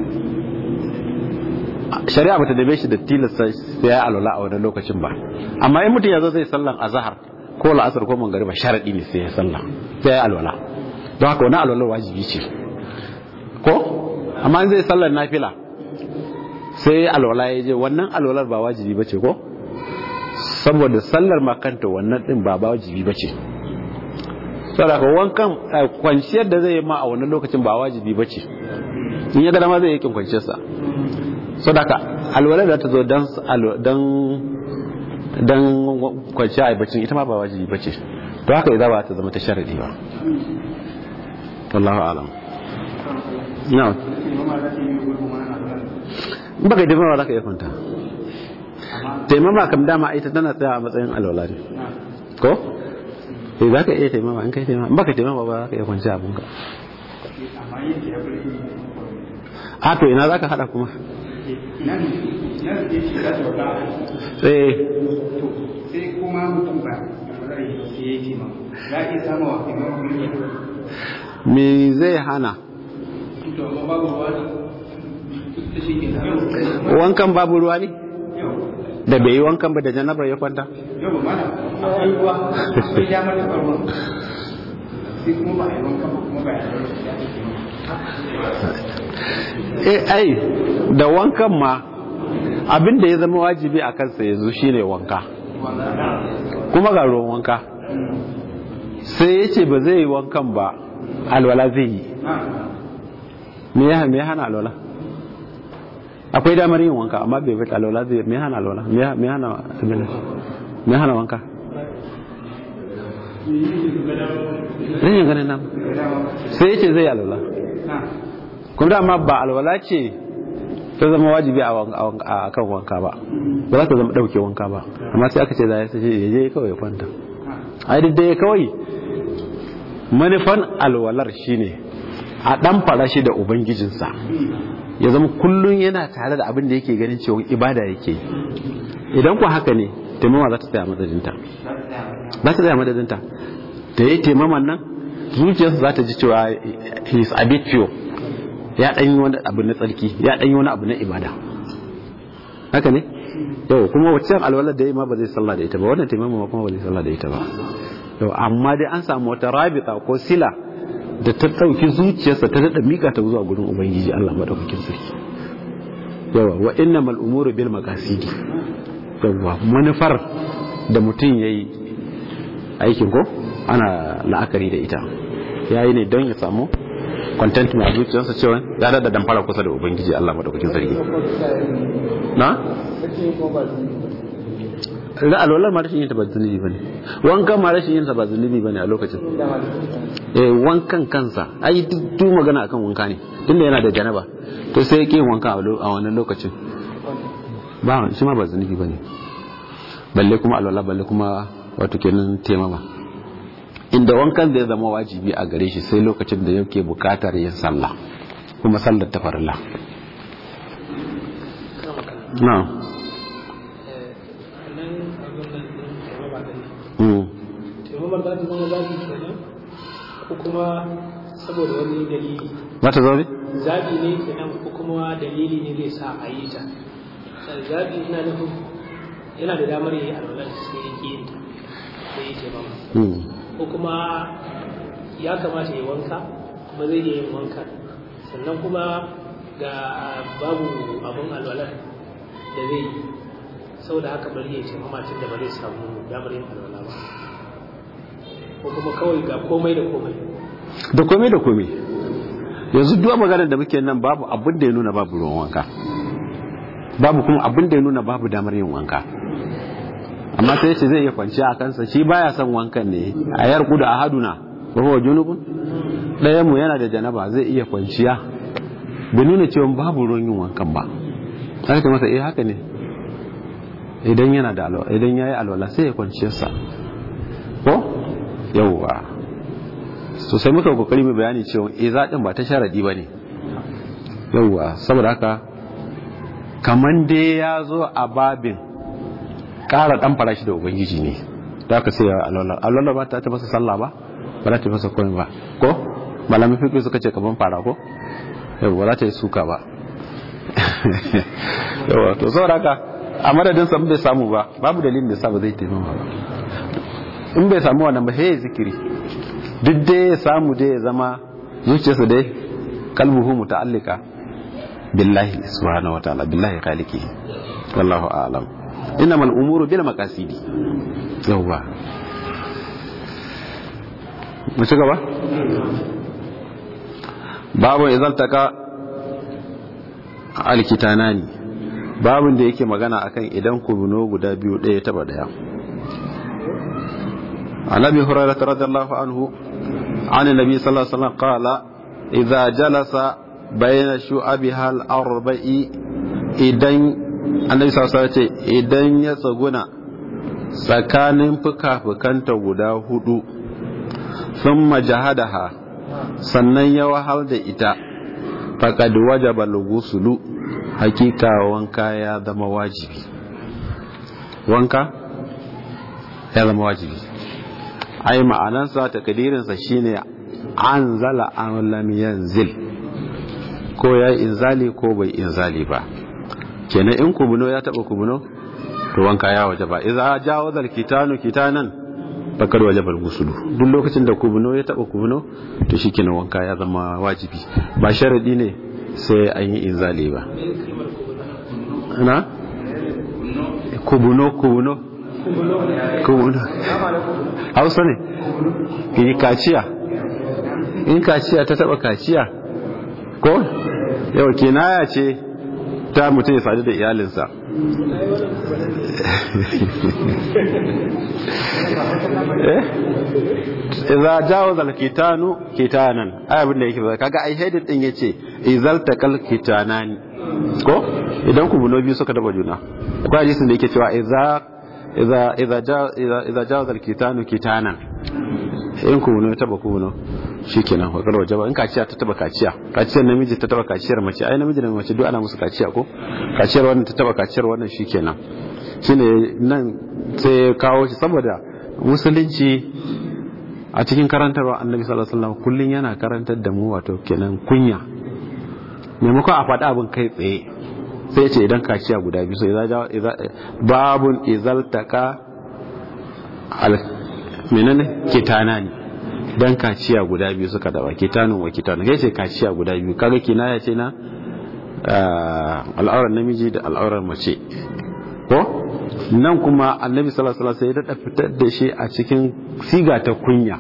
shari'a bata dabe shi da tilasta sai ya alwala a wannan lokacin ba amma in mutum ya zo zai sallan azhar ko la'asar ko magariba sharadi ne sai ya sallah sai ya alwala don haka wannan alwalar wajibi ce ko amma in zai sallar nafila sai alwala ya je wannan alwalar ba wajibi bace ko saboda sallar makanta wannan din ba wajibi bace saboda wankan kwanciyar da zai yi ma a wannan lokacin ba wajibi bace in ya ga dama zai yi kin kwanciyar sa saboda alwala da ta zo dan dan dan kwanciya a bacin ita ma ba wajibi bace to haka idan ba ta zama ta sharadi ba wallahu a'lam na'am ba ga dama ba za ka iya kwanta taimama kam dama ita tana tsaya a matsayin alwala ne ko sai za ka iya taimama in kai taimama ba ka taimama ba za ka iya kwanci abinka a to ina za ka hada kuma sai kuma mutum ba me zai hana wankan babu ruwa ne da bai yi wankan ba da janabar ya kwanta eh ai da wankan ma abin da ya zama wajibi a kansa yanzu shine wanka kuma ga ruwan wanka sai ya ce ba zai yi wankan ba alwala zai yi me ya hana alwala akwai damar yin wanka amma bai bai alwala zai me hana alwala me hana me hana wanka zai ganin nan sai ya ce zai alwala kuma da amma ba alwala ce ta zama wajibi a kan wanka ba ba za ta zama dauke wanka ba amma sai aka ce za ya sace ya je kawai ya kwanta ai duk dai kawai manufan alwalar shine a dan fara shi da ubangijinsa ya zama kullun yana tare da abin da yake ganin cewa ibada yake idan ku haka ne taimama za ta tsaya madadinta za ta tsaya madadinta da ya taimaman nan zuciyarsa za ta ji cewa he is a bit pure ya dan yi wani abu na tsarki ya dan yi wani abu na ibada haka ne yau kuma wacce alwalar da ya ma ba zai sallah da ita ba wannan taimama kuma ba zai sallah da ita ba yau amma dai an samu wata rabita ko sila da ta ɗauki zuciyarsa ta daɗa mika ta zuwa gurin ubangiji Allah maɗaukakin sarki yawa wa innamal umuru bil maqasidi yawa manufar da mutum yayi aikin ko ana la'akari da ita yayi ne don ya samu content mai zuciyarsa cewa ya daɗa damfara kusa da ubangiji Allah maɗaukakin sarki na da alwalar ma rashin yin ta ba zunubi bane wankan ma rashin yin ta ba zunubi bane a lokacin eh wankan kansa ai duk magana akan wanka ne tunda yana da janaba to sai yake wanka a wannan lokacin ba shi ma ba zunubi bane balle kuma alwala balle kuma wato kenan temama inda wankan zai zama wajibi a gare shi sai lokacin da yake bukatar yin sallah kuma sallar ta farilla na'am taimamar za ta zama zaɓi kenan ko kuma saboda wani dalili za ta zaɓi? zaɓi ne kenan ko kuma dalili ne zai sa a yi ta zaɓi ina nufin yana da damar yi alwalar sai ya ƙi yin ta sai ya taimama ko kuma ya kamata ya wanka kuma zai iya yin wanka sannan kuma ga babu abin alwalar da zai yi saboda haka bari ya taimama tun da ba zai samu damar yin alwala ba ko kuma kawai ga komai da komai da komai da komai yanzu duwa maganar da muke nan babu abin da ya nuna babu ruwan wanka babu kuma abin da ya nuna babu damar yin wanka amma sai ce zai iya kwanciya a kansa shi baya son wankan ne a yar kuda a haduna ba huwa junubun ɗayan mu yana da janaba zai iya kwanciya bai nuna cewa babu ruwan yin wankan ba sai ka masa eh haka ne idan yana da alwala idan yayi alwala sai ya kwanciyar sa ko yawwa so sai muka kokari mu bayani cewa iza din ba ta sharadi bane yawwa saboda haka kaman dai ya zo a babin ƙara dan farashi da ubangiji ne da aka sai alwala alwala ba ta ta masa sallah ba ba za ta masa komai ba ko malamin fiqh suka ce kaman fara ko yawwa za ta yi suka ba yawwa to saboda haka a madadin sa bai samu ba babu dalilin da sa ba zai taimaka ba in bai samu wannan ba sai zikiri duk dai ya samu dai ya zama zuciyarsa dai kalbuhu muta'allika billahi subhanahu wa ta'ala billahi khaliqi wallahu a'lam innamal umuru bil maqasidi yawwa mu ci gaba babu idan taka alkitanani babun da yake magana akan idan kubuno guda biyu daya taba daya annabi hurairah radhiyallahu anhu an annabi sallallahu alaihi wasallam qala idza jalasa bayna shu'abiha al-arba'i idan annabi sallallahu alaihi wasallam ce idan ya tsaguna tsakanin fuka-fukanta guda hudu thumma jahadaha sannan ya wahal da ita faqad wajaba al-ghuslu hakika wanka ya zama wajibi wanka ya zama wajibi ai ma'anansa takdirinsa shine anzala an lam yanzil ko ya inzali ko bai inzali ba kenan in kubuno ya taba kubuno to wanka ya wajaba idza jawaza al-kitanu kitanan fakar wajabal gusulu duk lokacin da kubuno ya taba kubuno to shikenan wanka ya zama wajibi ba sharadi ne sai an yi inzali ba na kubuno kubuno kubuno hausa ne yi kaciya in kaciya ta taba kaciya ko yau kinaya ce ta mutum ya sadu da iyalinsa idza jawaza al-kitanu kitanan ai abin da yake ba kaga ai hadin din yace izal takal kitanani ko idan ku buno biyu suka daba juna akwai hadisin da yake cewa idza idza idza idza jawaza al-kitanu kitanan in ku buno taba ku buno shikenan ko karwa jaba in kaciya ta taba kaciya kaciyar namiji ta taba kaciyar mace ai namiji da mace duk ana musu kaciya ko kaciyar wannan ta taba kaciyar wannan shikenan shine nan sai kawo shi saboda musulunci a cikin karantarwa annabi sallallahu alaihi wasallam kullun yana karantar da mu wato kenan kunya maimakon a faɗi abin kai tsaye sai ce idan kaciya guda biyu sai idza babun izaltaka al menene kitanani dan kaciya guda biyu suka dawa kitanun wa kitanun kai ce kaciya guda biyu kaga kinaya ce na al'auran namiji da al'auran mace ko nan kuma annabi sallallahu alaihi wasallam sai ya dada fitar da shi a cikin siga ta kunya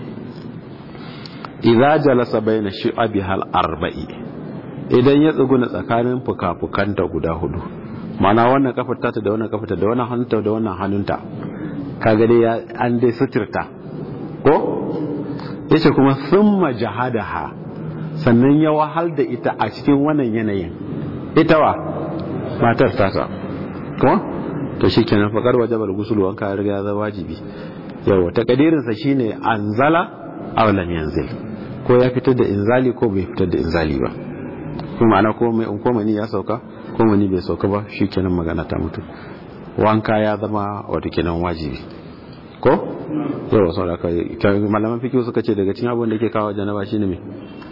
idza jalasa baina shu'abihal arba'i idan ya tsuguna tsakanin fuka-fukanta guda hudu mana wannan kafar ta da wannan kafar ta da wannan hannunta da wannan hannunta kaga dai an dai suturta ko yace kuma thumma jahadaha sannan ya wahal da ita a cikin wannan yanayin ita wa matar tata ko to shikenan faqar wajabal ghusl wanka ya riga ya wajibi yawa takadirin sa shine anzala aw lam yanzil ko ya fitar da inzali ko bai fitar da inzali ba kuma ana ko mai ko mani ya sauka ko mani bai sauka ba shikenan magana ta mutu wanka ya zama wato kenan wajibi ko yawa saboda kai malaman fiqh suka ce daga cikin abin da yake kawo janaba shine me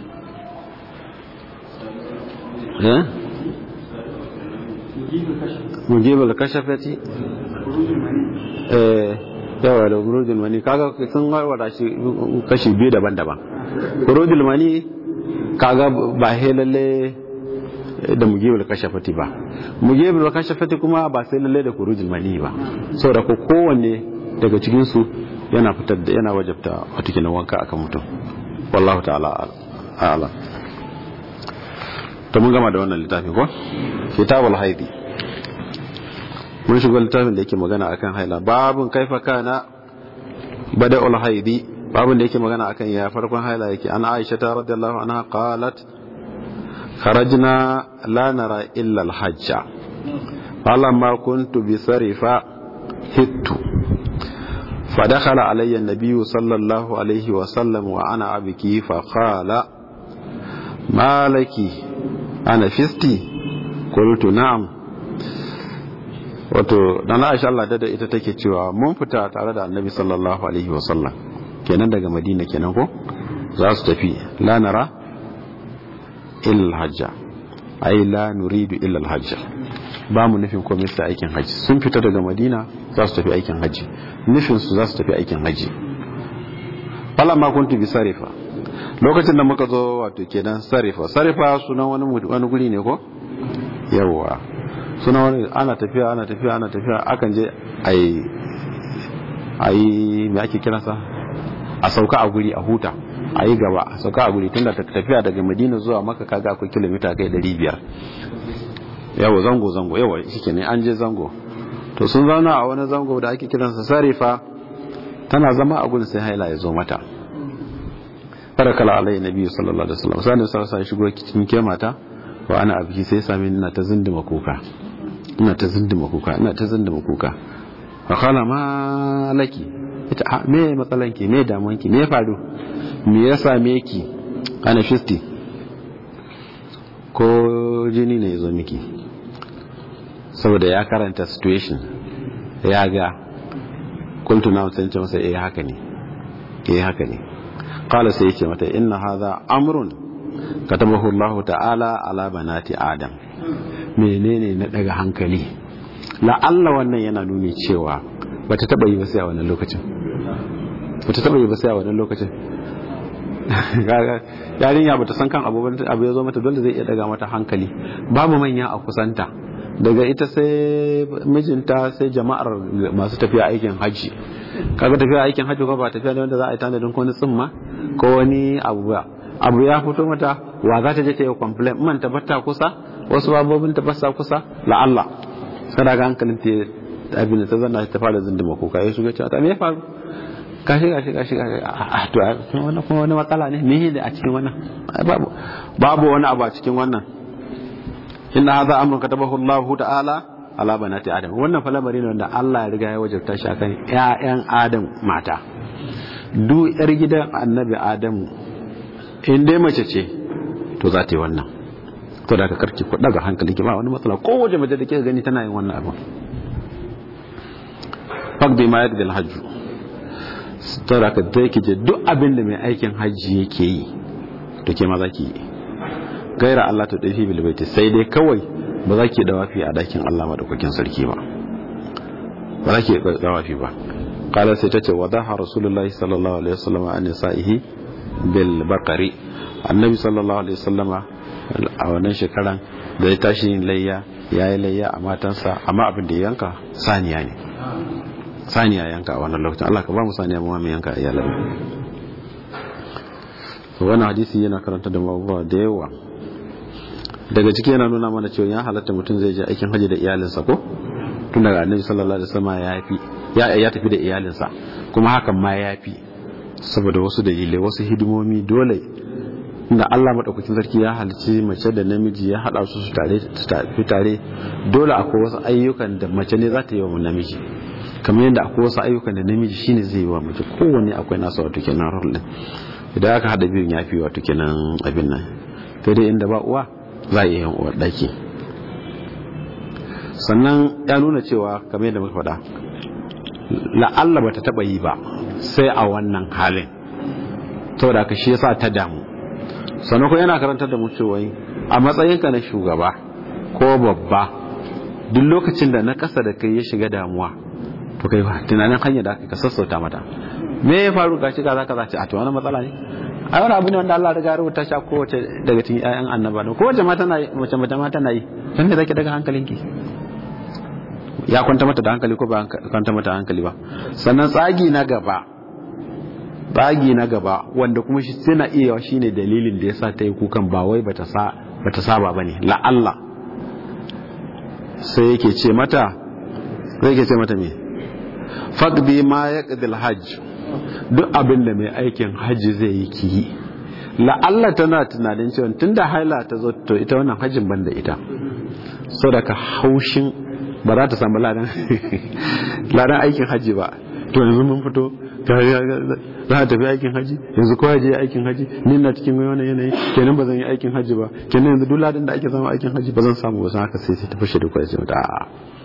eh mujibul kashafati eh yawa da burujul mani kaga sun warware shi kashi biyu daban-daban burujul mani kaga ba he lalle da mujibul kashafati ba mujibul kashafati kuma ba sai lalle da burujul mani ba saboda ko kowanne daga cikin su yana fitar da yana wajabta wata kina wanka akan mutum wallahu ta'ala a'ala to mun gama da wannan littafi ko kitabul haidi mun shiga littafin da yake magana akan haila babun kaifa kana bada'ul haidi babun da yake magana akan ya farkon haila yake an Aisha ta radiyallahu anha qalat kharajna la nara illa al-hajja falamma kuntu bi sarifa hittu فدخل علي النبي صلى الله عليه وسلم وأنا أبكي فقال ما لك أنا فستي قلت نعم. wato dan Aisha Allah da ita take cewa mun fita tare da Annabi sallallahu alaihi wasallam kenan daga Madina kenan ko za su tafi la nara illa hajja ai la nuridu illa hajja ba mu nufin komai sai aikin haji. Sun fita daga Madina za su tafi aikin haji, nufin su za su tafi aikin haji. falamma kuntu bi sarifa, lokacin da muka zo wato kenan sarifa sarifa sunan wani wani guri ne ko yawa sunan wani ana tafiya ana tafiya ana tafiya akan je ai ai me ake kiransa a sauka a guri a huta a yi gaba a sauka a guri tunda ta tafiya daga Madina zuwa Makka kaga akwai kilomita kai ɗari biyar. yawa zango zango yawa shike ne an je zango to sun zauna a wani zango da ake kiransa sarifa. tana zama a gurin sai haila ya zo mata. farakala alai nabi sallallahu alaihi wasallam sai sai sai shigo cikin kemata wa ana abiki sai sami ina ta zinduma kuka ina ta zinduma kuka ina ta zinduma kuka fa khala ma laki ita me matsalanki me damuwanki me faru me ya same ki ana fisti ko jini ne yazo miki saboda ya karanta situation ya ga kuntu na mutunce masa eh haka ne eh haka ne qala sai yake mata inna hadha amrun katabahu Allah ta'ala ala banati adam. menene na daga hankali la Allah wannan yana nuni cewa bata taba yi ba sai a wannan lokacin bata taba yi ba sai a wannan lokacin yarinya bata san kan abubuwan abu ya zo mata dole zai iya daga mata hankali. babu manya a kusanta daga ita sai mijinta sai jama'ar masu tafiya aikin haji. kaga tafiya aikin haji ko ba tafiya ne wanda za a yi tanadin ko wani tsimma ko wani abu ba. abu ya fito mata wa za ta je ta yi complain man ta bata kusa wasu babobin ta basa kusa la Allah sai daga hankalin ta abin ta zanna ta fara zinduma ko kai su ga ta me ya faru gashi gashi gashi a to wannan kuma wani matsala ne me ne a cikin wannan babu babu wani abu a cikin wannan inna hadha amrun katabahu Allah ta'ala ala banati adam. wannan falamari ne wanda Allah ya riga ya wajabta shi akan ƴaƴan Adam mata. duk yar gidan Annabi Adam in dai mace ce to za ta yi wannan. to da ka karki ku daga hankali ki ba wani matsala ko waje mace da kike gani tana yin wannan abu. faqdi ma yaqdil hajj. to da ka dai kije duk abin da mai aikin haji yake yi to ke ma za ki yi. gaira Allah ta dafi bil baiti sai dai kawai ba za ki dawafi a dakin Allah madaukakin sarki ba ba za ki dawafi ba. qala sai tace wadaha rasulullahi sallallahu alaihi wasallam an sa'ihi bil baqari. annabi sallallahu alaihi wasallama a wannan shekaran da ya tashi yin layya yayi layya a matansa amma abin da yanka saniya ne saniya yanka a wannan lokacin. Allah ka ba mu saniya mu ma yanka iyalan. to wannan hadisi yana karanta da abubuwa da yawa. daga ciki yana nuna mana cewa ya halatta mutum zai je aikin haji da iyalinsa ko tun daga annabi sallallahu alaihi wasallam ya yafi ya ya tafi da iyalinsa kuma hakan ma yafi saboda wasu dalilai wasu hidimomi dole inda Allah madaukakin sarki ya halicci mace da namiji ya hada su su tare su tafi tare dole akwai wasu ayyukan da mace ne za ta yi wa namiji kamar yadda akwai wasu ayyukan da namiji shine zai yi wa mace kowanne akwai nasa wato kenan role din idan aka hada biyun yafi wato kenan abin nan sai dai inda ba uwa za a yi yan uwar daki. sannan ya nuna cewa kamar yadda muka faɗa la'alla ba ta taɓa yi ba sai a wannan halin saboda ka shi yasa ta damu. sannan ko yana karantar da mu cewa a matsayinka na shugaba ko babba duk lokacin da na kasa da kai ya shiga damuwa to kai tunanin hanyar da ka sassauta mata. me ya faru gashi kaza kaza ce a to wani matsala ne ai wani abu ne wanda Allah ya rubuta shi ko wace daga cikin ƴaƴan annaba ne ko wace mata na yi wace mata mata na yi dan me zaki daga hankalinki ya kwanta mata da hankali ko ba kwanta mata hankali ba. sannan tsagi na gaba tsagi na gaba wanda kuma shi sai na iya shine dalilin da yasa ta yi kukan ba wai bata sa bata saba bane la Allah sai yake ce mata sai yake ce mata me faqdi ma yaqdil hajj. duk abin da mai aikin hajji zai yi ki yi. la'alla tana tunanin cewa tunda haila ta zo to ita wannan hajjin banda ita saboda ka haushin ba za ta samu ladan ladan aikin haji ba. To yanzu mun fito za a tafi aikin haji, yanzu kowa je aikin haji, ni na cikin wani yanayi kenan ba zan yi aikin haji ba, kenan yanzu duk ladan da ake samu aikin haji ba zan samu ba. Sai haka sai ta fashe da kwai sai mata a'a.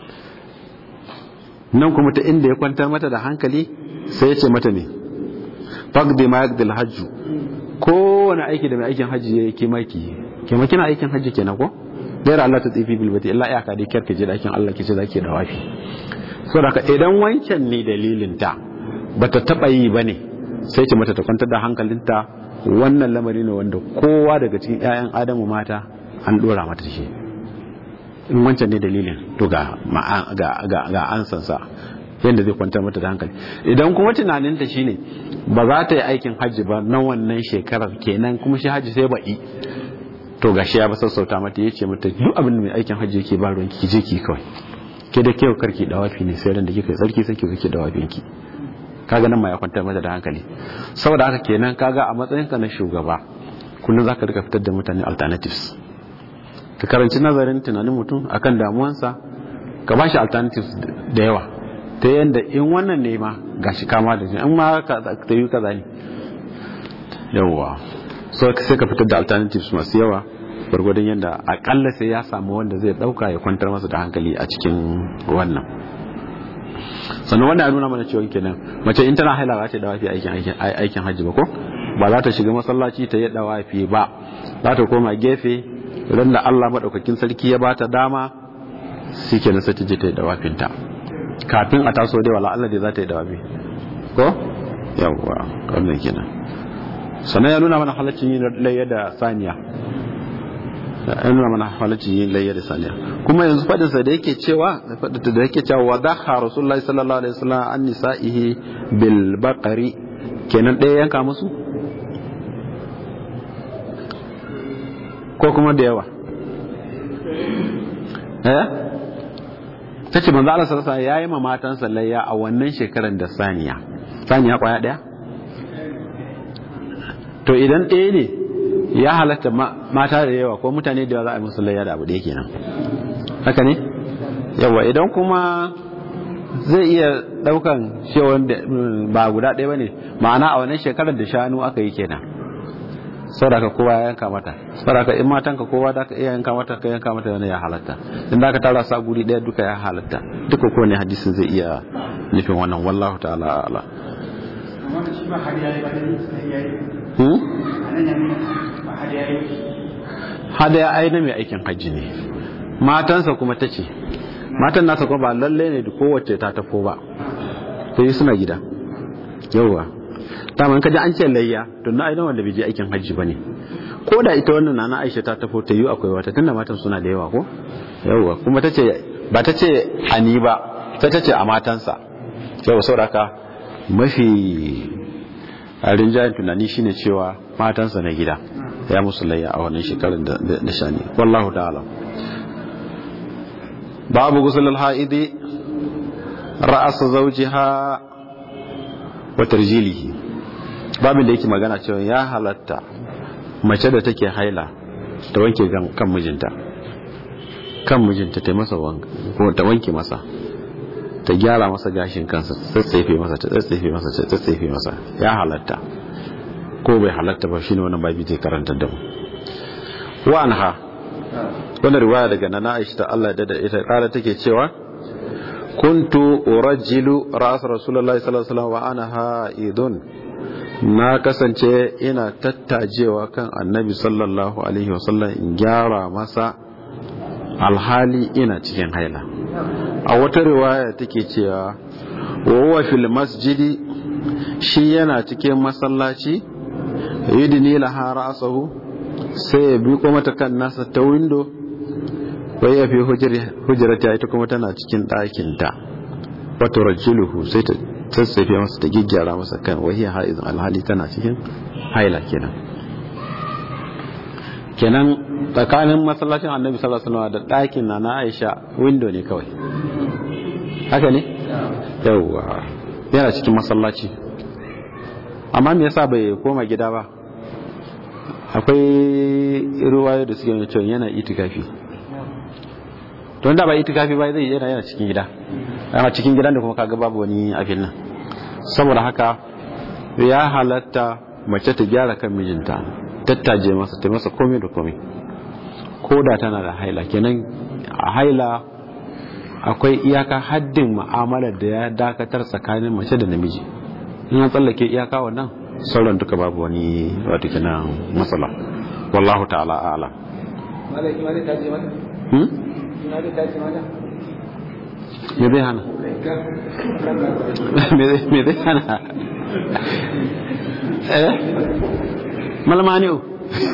Nan kuma ta inda ya kwantar mata da hankali sai ya ce mata ne faqdi ma yaqdil hajju, kowane aiki da mai aikin haji ya yi kimaki kima kina aikin haji kenan ko gaira Allah ta tsifi bil bati illa iyaka dai kyarka je dakin Allah kice zaki da wafi. Saboda idan wancan ne dalilin ta bata taba yi bane sai ce mata ta kwantar da hankalinta, wannan lamari ne wanda kowa daga cikin ƴaƴan Adamu mata an dora mata shi. In wancan ne dalilin to ga ga ga ga ansan sa yanda zai kwantar mata da hankali. Idan kuma tunaninta shine ba za ta yi aikin haji ba na wannan shekarar kenan kuma shi haji sai baɗi, to gashi ya ba sassauta mata yace mata duk abin da mai aikin haji yake ba ruwan ki je ki kawai, ke da kewa karki dawafi ne sai ran da kika tsarki sai ki kike dawafin ki. Kaga nan ma ya kwantar mata da hankali. Saboda haka kenan kaga a matsayin ka na shugaba kullun zaka rika fitar da mutane alternatives, ka karanci nazarin tunanin mutum akan damuwansa, ka bashi alternatives da yawa ta yanda in wannan ne ma gashi kama da shi, in ma ka ta yi kaza ne yawa, so sai ka fitar da alternatives masu yawa gwargwadon yadda akalla sai ya samu wanda zai dauka ya kwantar masa da hankali a cikin wannan. Sannan wanda ya nuna mana cewa kenan mace in tana haila ba ta dawafi aikin aikin hajji ba ko ba za ta shiga masallaci ta yi dawafi ba, za ta koma gefe idan da Allah madaukakin sarki ya bata dama shikenan sai ta je ta yi dawafin ta kafin a taso dai wala Allah dai za ta yi dawafi ko yawa wannan kenan. Sannan ya nuna mana halaccin yin layya da saniya, ya nuna mana halaccin yin layya da saniya. Kuma yanzu fadin sa da yake cewa da yake cewa wadaha rasulullahi sallallahu alaihi wasallam an nisa'ihi bil baqari, kenan ɗaya yanka musu ko kuma da yawa eh tace manzo Allah sallallahu alaihi wasallam yayi ma matansa layya a wannan shekaran da saniya saniya kwaya daya. To idan ɗaya ne ya halatta mata da yawa ko mutane da yawa za a yi musu layya da abu ɗaya kenan, haka ne yawa. Idan kuma zai iya ɗaukan cewa ba guda ɗaya ba ne, ma'ana a wannan shekarar da shanu aka yi kenan, saboda ka kowa ya yanka mata, saboda ka in matanka kowa da ka iya yanka mata ka yanka mata wani ya halatta, in da ka tara sa guri ɗaya duka ya halatta, duka kowane hadisin zai iya nufin wannan, wallahu ta'ala a'ala. Hadaya ai na mai aikin hajji ne, matansa kuma ta ce matan nasa kuma ba lalle ne da kowace ta tafo ba, sai suna gida yauwa. Taman kaji an ce layya to na aidan wanda bai je aikin hajji bane, ko da ita wannan nana Aisha ta tafo ta yi akwai wata tunda matan suna da yawa ko yauwa. Kuma ta ce ba ta ce ani ba, ta ta ce a matansa yauwa. Sauraka mafi a rinjayen tunani shine cewa matansa na gida ya musu layya a wannan shekarar da shani, wallahu ta'ala. babu ghusl al-haidi ra'as zawjiha wa tarjilihi, babin da yake magana cewa ya halatta mace da take haila ta wanke kan mijinta kan mijinta ta masa wanka ko ta wanke masa, ta gyara masa gashin kansa, tsatsefe masa ta tsatsefe masa ta tsatsefe masa, ya halatta ko bai halatta ba shine wannan babi zai karanta da mu. Wa anha, wannan riwaya daga nana Aisha Allah da ita kara take cewa kuntu urajjilu ra's rasulullahi sallallahu alaihi wasallam wa ana haidun, na kasance ina tattajewa kan annabi sallallahu alaihi wasallam in gyara masa alhali ina cikin haila. A wata riwaya take cewa wa huwa fil masjidi, shi yana cikin masallaci, yudni laha ra'sahu, sai ya bi kuma ta kan nasa ta window, wai ya fi hujrata ita kuma tana cikin ɗakin ta, wato rajuluhu sai ta tsatsefe masa ta giggyara masa kan, wahiya haizun alhali tana cikin haila kenan. Kenan tsakanin masallacin annabi sallallahu alaihi wasallam da ɗakin na na Aisha window ne kawai, haka ne yawwa, yana cikin masallaci. Amma me yasa bai koma gida ba? Akwai ruwayo da suke nuna cewa yana itikafi. to wanda ba itikafi ba zai yana yana cikin gida amma cikin gidan da kuma kaga babu wani abin nan saboda haka ya halatta mace ta gyara kan mijinta tattaje masa ta masa komai da komai ko da tana da haila kenan a haila akwai iyaka haddin mu'amalar da ya dakatar tsakanin mace da namiji in an tsallake iyaka wannan sauran duka babu wani wato kenan matsala wallahu ta'ala a'lam malaki wani ta ce mata hmm wani ta ce mata me zai hana me zai hana eh malmani o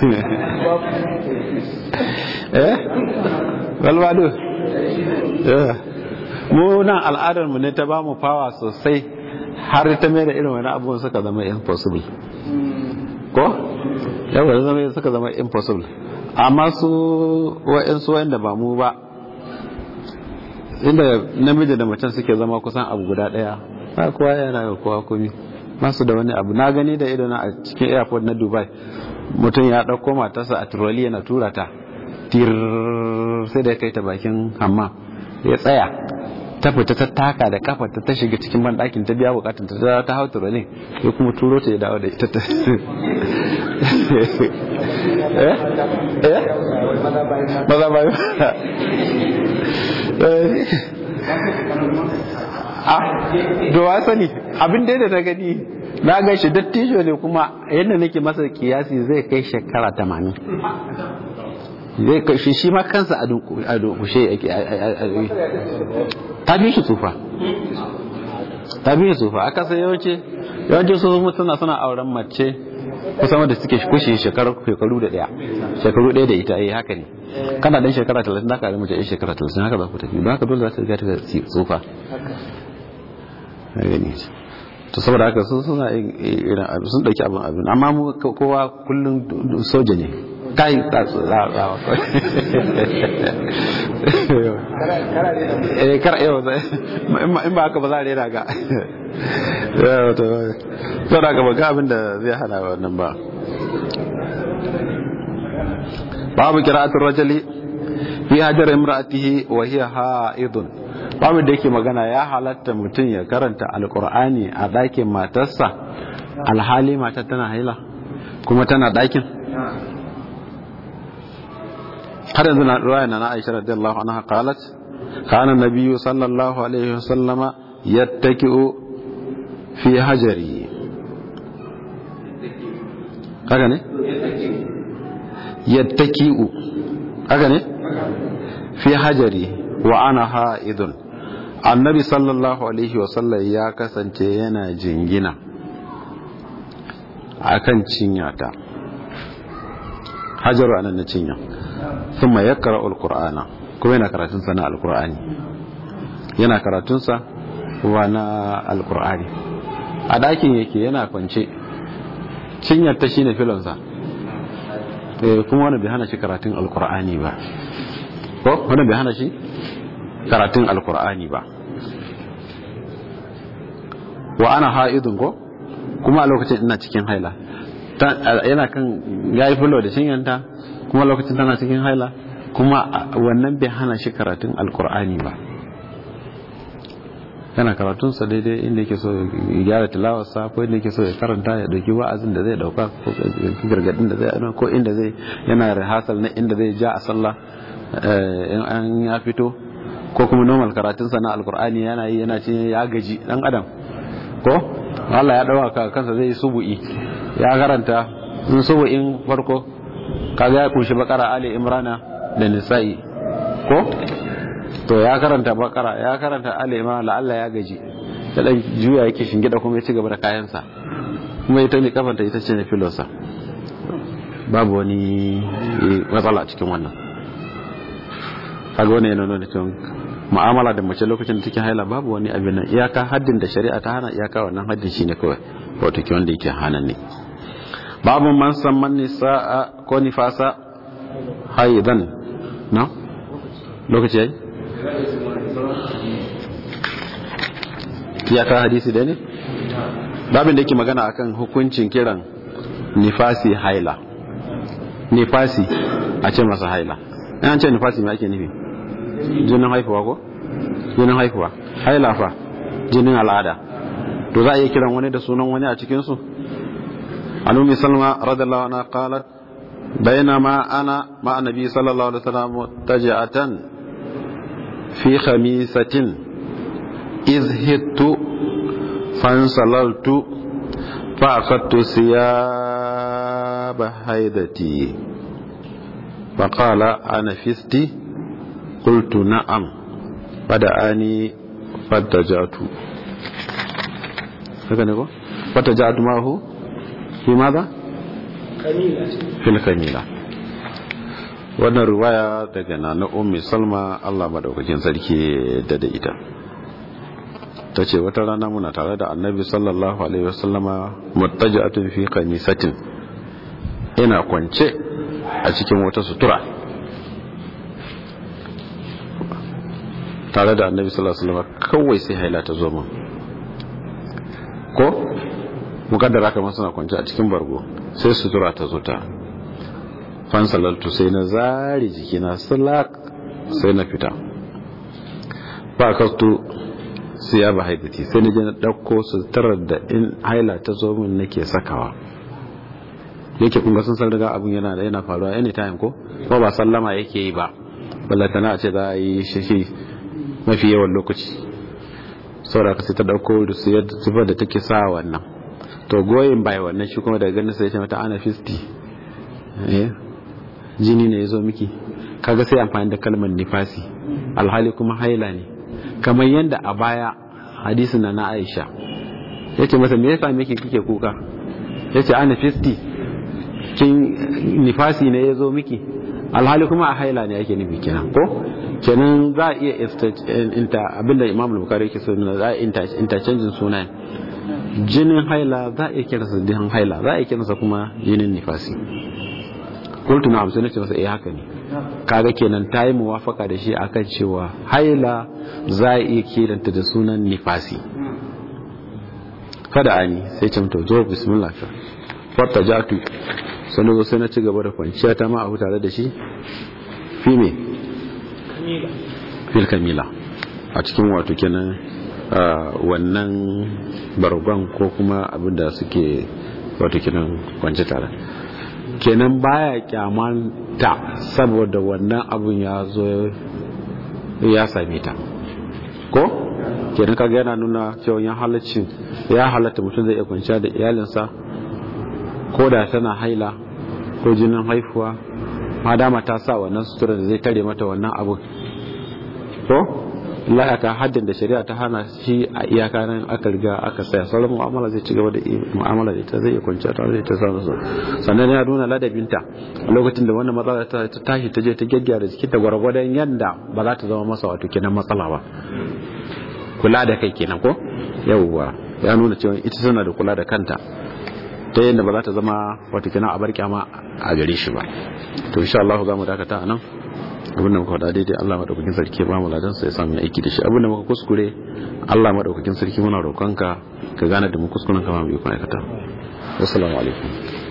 eh walwado eh mu nan al'adar mu ne ta ba mu fawa sosai har ta mai da irin wani abubuwan suka zama impossible ko yawa zama suka zama impossible amma su wa'ansu wanda ba mu ba inda namiji da macen suke zama kusan abu guda daya ba kowa yana ga kowa komi masu da wani abu na gani da idona a cikin airport na Dubai mutum ya dauko matarsa a trolley yana tura ta tir sai da kai ta bakin hamma ya tsaya ta fita ta taka da kafa ta ta shiga cikin ban dakin ta biya bukatun ta ta hau trolley ya kuma turo ta ya dawo da ita ta eh eh maza bai a dowa sani abin da na gani na ga shi dattijo ne kuma yadda nake masa kiyasi zai kai shekara tamanin zai kai shi shi ma kansa a dunkushe yake ta bi shi tsufa ta bi shi tsufa aka sai yawanci yawanci su suna suna auren mace kusan wanda suke kushe shekaru shekaru da daya shekaru daya da ita eh haka ne kana dan shekara talatin da ka ga mace shekara talatin haka za ku tafi ba haka dole za ta riga ta tsufa gani to saboda haka sun suna irin abin sun dauki abin abin amma mu kowa kullum soja ne kai ta za za eh kar yau in ba haka ba za a rera ga to saboda haka ba ga abin da zai hana wannan ba babu qira'atul rajuli fi hajar imra'atihi wa hiya ha'idun babu da yake magana ya halatta mutum ya karanta alkur'ani a ɗakin matarsa alhali matar tana haila kuma tana ɗakin har yanzu na ruwaya na Aisha radiyallahu anha qalat kana nabiyyu sallallahu alaihi wasallama yattaki'u fi hajari haka ne yattaki'u haka ne fi hajari wa ana ha'idun annabi sallallahu alaihi wasallam ya kasance yana jingina akan cinyata hajaru anan na cinya thumma yaqra'u alqur'ana kuma yana karatun sa na alqur'ani yana karatun sa wa na alqur'ani a dakin yake yana kwance cinyar ta shine filon sa eh kuma wannan bai hana shi karatun alqur'ani ba ko wannan bai hana shi karatun alkur'ani ba wa ana ha'idun ko kuma a lokacin ina cikin haila yana kan yayi fulo da shinyanta kuma lokacin tana cikin haila kuma wannan bai hana shi karatun alkur'ani ba yana karatunsa daidai inda yake so ya gyara tilawarsa ko inda yake so ya karanta ya dauki wa'azin da zai dauka ko gargadin da zai ko inda zai yana rehearsal na inda zai ja a sallah in an ya fito ko kuma normal karatunsa na alkur'ani yana yi yana cin ya gaji dan adam ko Allah ya dawa kansa zai yi subu'i ya karanta in subu'in farko kaga ya kunshi bakara ali imrana da nisa'i ko to ya karanta bakara ya karanta ali imrana la Allah ya gaji da dan juya yake shingida kuma ya ci gaba da kayansa kuma ita ne kafanta ita ce ne filosa babu wani matsala cikin wannan kaga wannan yana nuna cewa mu'amala da mace lokacin da take haila babu wani abin nan iyaka haddin da shari'a ta hana iyaka wannan haddin shine kawai wato ke wanda yake hana ne babu man samman nisaa ko nifasa haidan na lokaci yayi iyaka hadisi da ne babin da yake magana akan hukuncin kiran nifasi haila nifasi a ce masa haila an ce nifasi me ake nufi jinin haifuwa ko jinin haifuwa haila fa jinin al'ada to za a iya kiran wani da sunan wani a cikin su an ummi salma radiyallahu anha qalat bainama ana ma annabi sallallahu alaihi wasallam tajatan fi khamisatin iz hittu fansalaltu fa akhadtu siyaba haidati fa qala ana fisti qultu na'am fada'ani fattajatu haka ne ko fattajatu ma hu fi madha kamila fil kamila. Wannan riwaya daga nana ummi salma Allah madaukakin sarki da da ita tace wata rana muna tare da annabi sallallahu alaihi wasallama muttaja'atun fi qamisatin, ina kwance a cikin wata sutura tare da annabi sallallahu alaihi wasallama, kawai sai haila ta zo min ko mukaddara kamar suna kwance a cikin bargo sai sutura ta zo ta fansalaltu sai na zari jikina salak sai na fita ba kastu siya ba haidati sai na je na ɗauko suturar da in haila ta zo min nake sakawa. Yake kunga sun san riga abun yana da yana faruwa anytime ko ko ba sallama yake yi ba ballatana a ce za a yi shi mafi yawan lokaci saboda ka sai ta ɗauko da siyar zubar da take sa wannan to goyin bai wannan shi kuma daga ganin sai ya ce mata ana fisti eh jini ne ya zo miki kaga sai amfani da kalmar nifasi alhali kuma haila ne kamar yadda a baya hadisin na na Aisha yace masa me yasa miki kike kuka yace ana fisti kin nifasi ne ya zo miki alhali kuma a haila ne yake nufi kenan ko kenan za a iya inta abinda Imam Bukhari yake so za a interchange sunayen jinin haila za a iya kiransa jinin haila za a iya kiransa kuma jinin nifasi. Kultu na amsa nace masa eh haka ne kaga kenan ta yi muwafaka da shi akan cewa haila za a iya kiranta da sunan nifasi. Kada ani sai ce to zo bismillah ka fata jatu sai na zo sai na ci gaba da kwanciya ta ma a tare da shi fi me kamila fil kamila a cikin wato kenan wannan bargon ko kuma abinda suke wato kenan kwance tare kenan baya kyamanta saboda wannan abun ya zo ya same ta ko kenan kaga yana nuna cewa ya halacci ya halatta mutum zai iya kwanciya da iyalinsa ko da tana haila ko jinin haifuwa madama ta sa wannan sutura da zai tare mata wannan abu ko la'aka haddin da shari'a ta hana shi a iyaka nan aka riga aka saya sauran mu'amala zai ci gaba da mu'amala da ita zai kwanciya tare da ita sannan ya nuna ladabinta a lokacin da wannan matsala ta tashi ta je ta gyaggyara jikinta gwargwadon yanda ba za ta zama masa wato kenan matsala ba kula da kai kenan ko yawwa ya nuna cewa ita tana da kula da kanta ta yadda ba za ta zama wato kenan a bar kyama a gare shi ba. To insha Allah za mu dakata anan abinda muka faɗa daidai Allah madaukakin sarki ba mu ladan sai ya samu aiki da shi abinda muka kuskure Allah madaukakin sarki muna roƙonka ka gane da mu kuskuren ka ma mu yi aikata. Assalamu alaikum.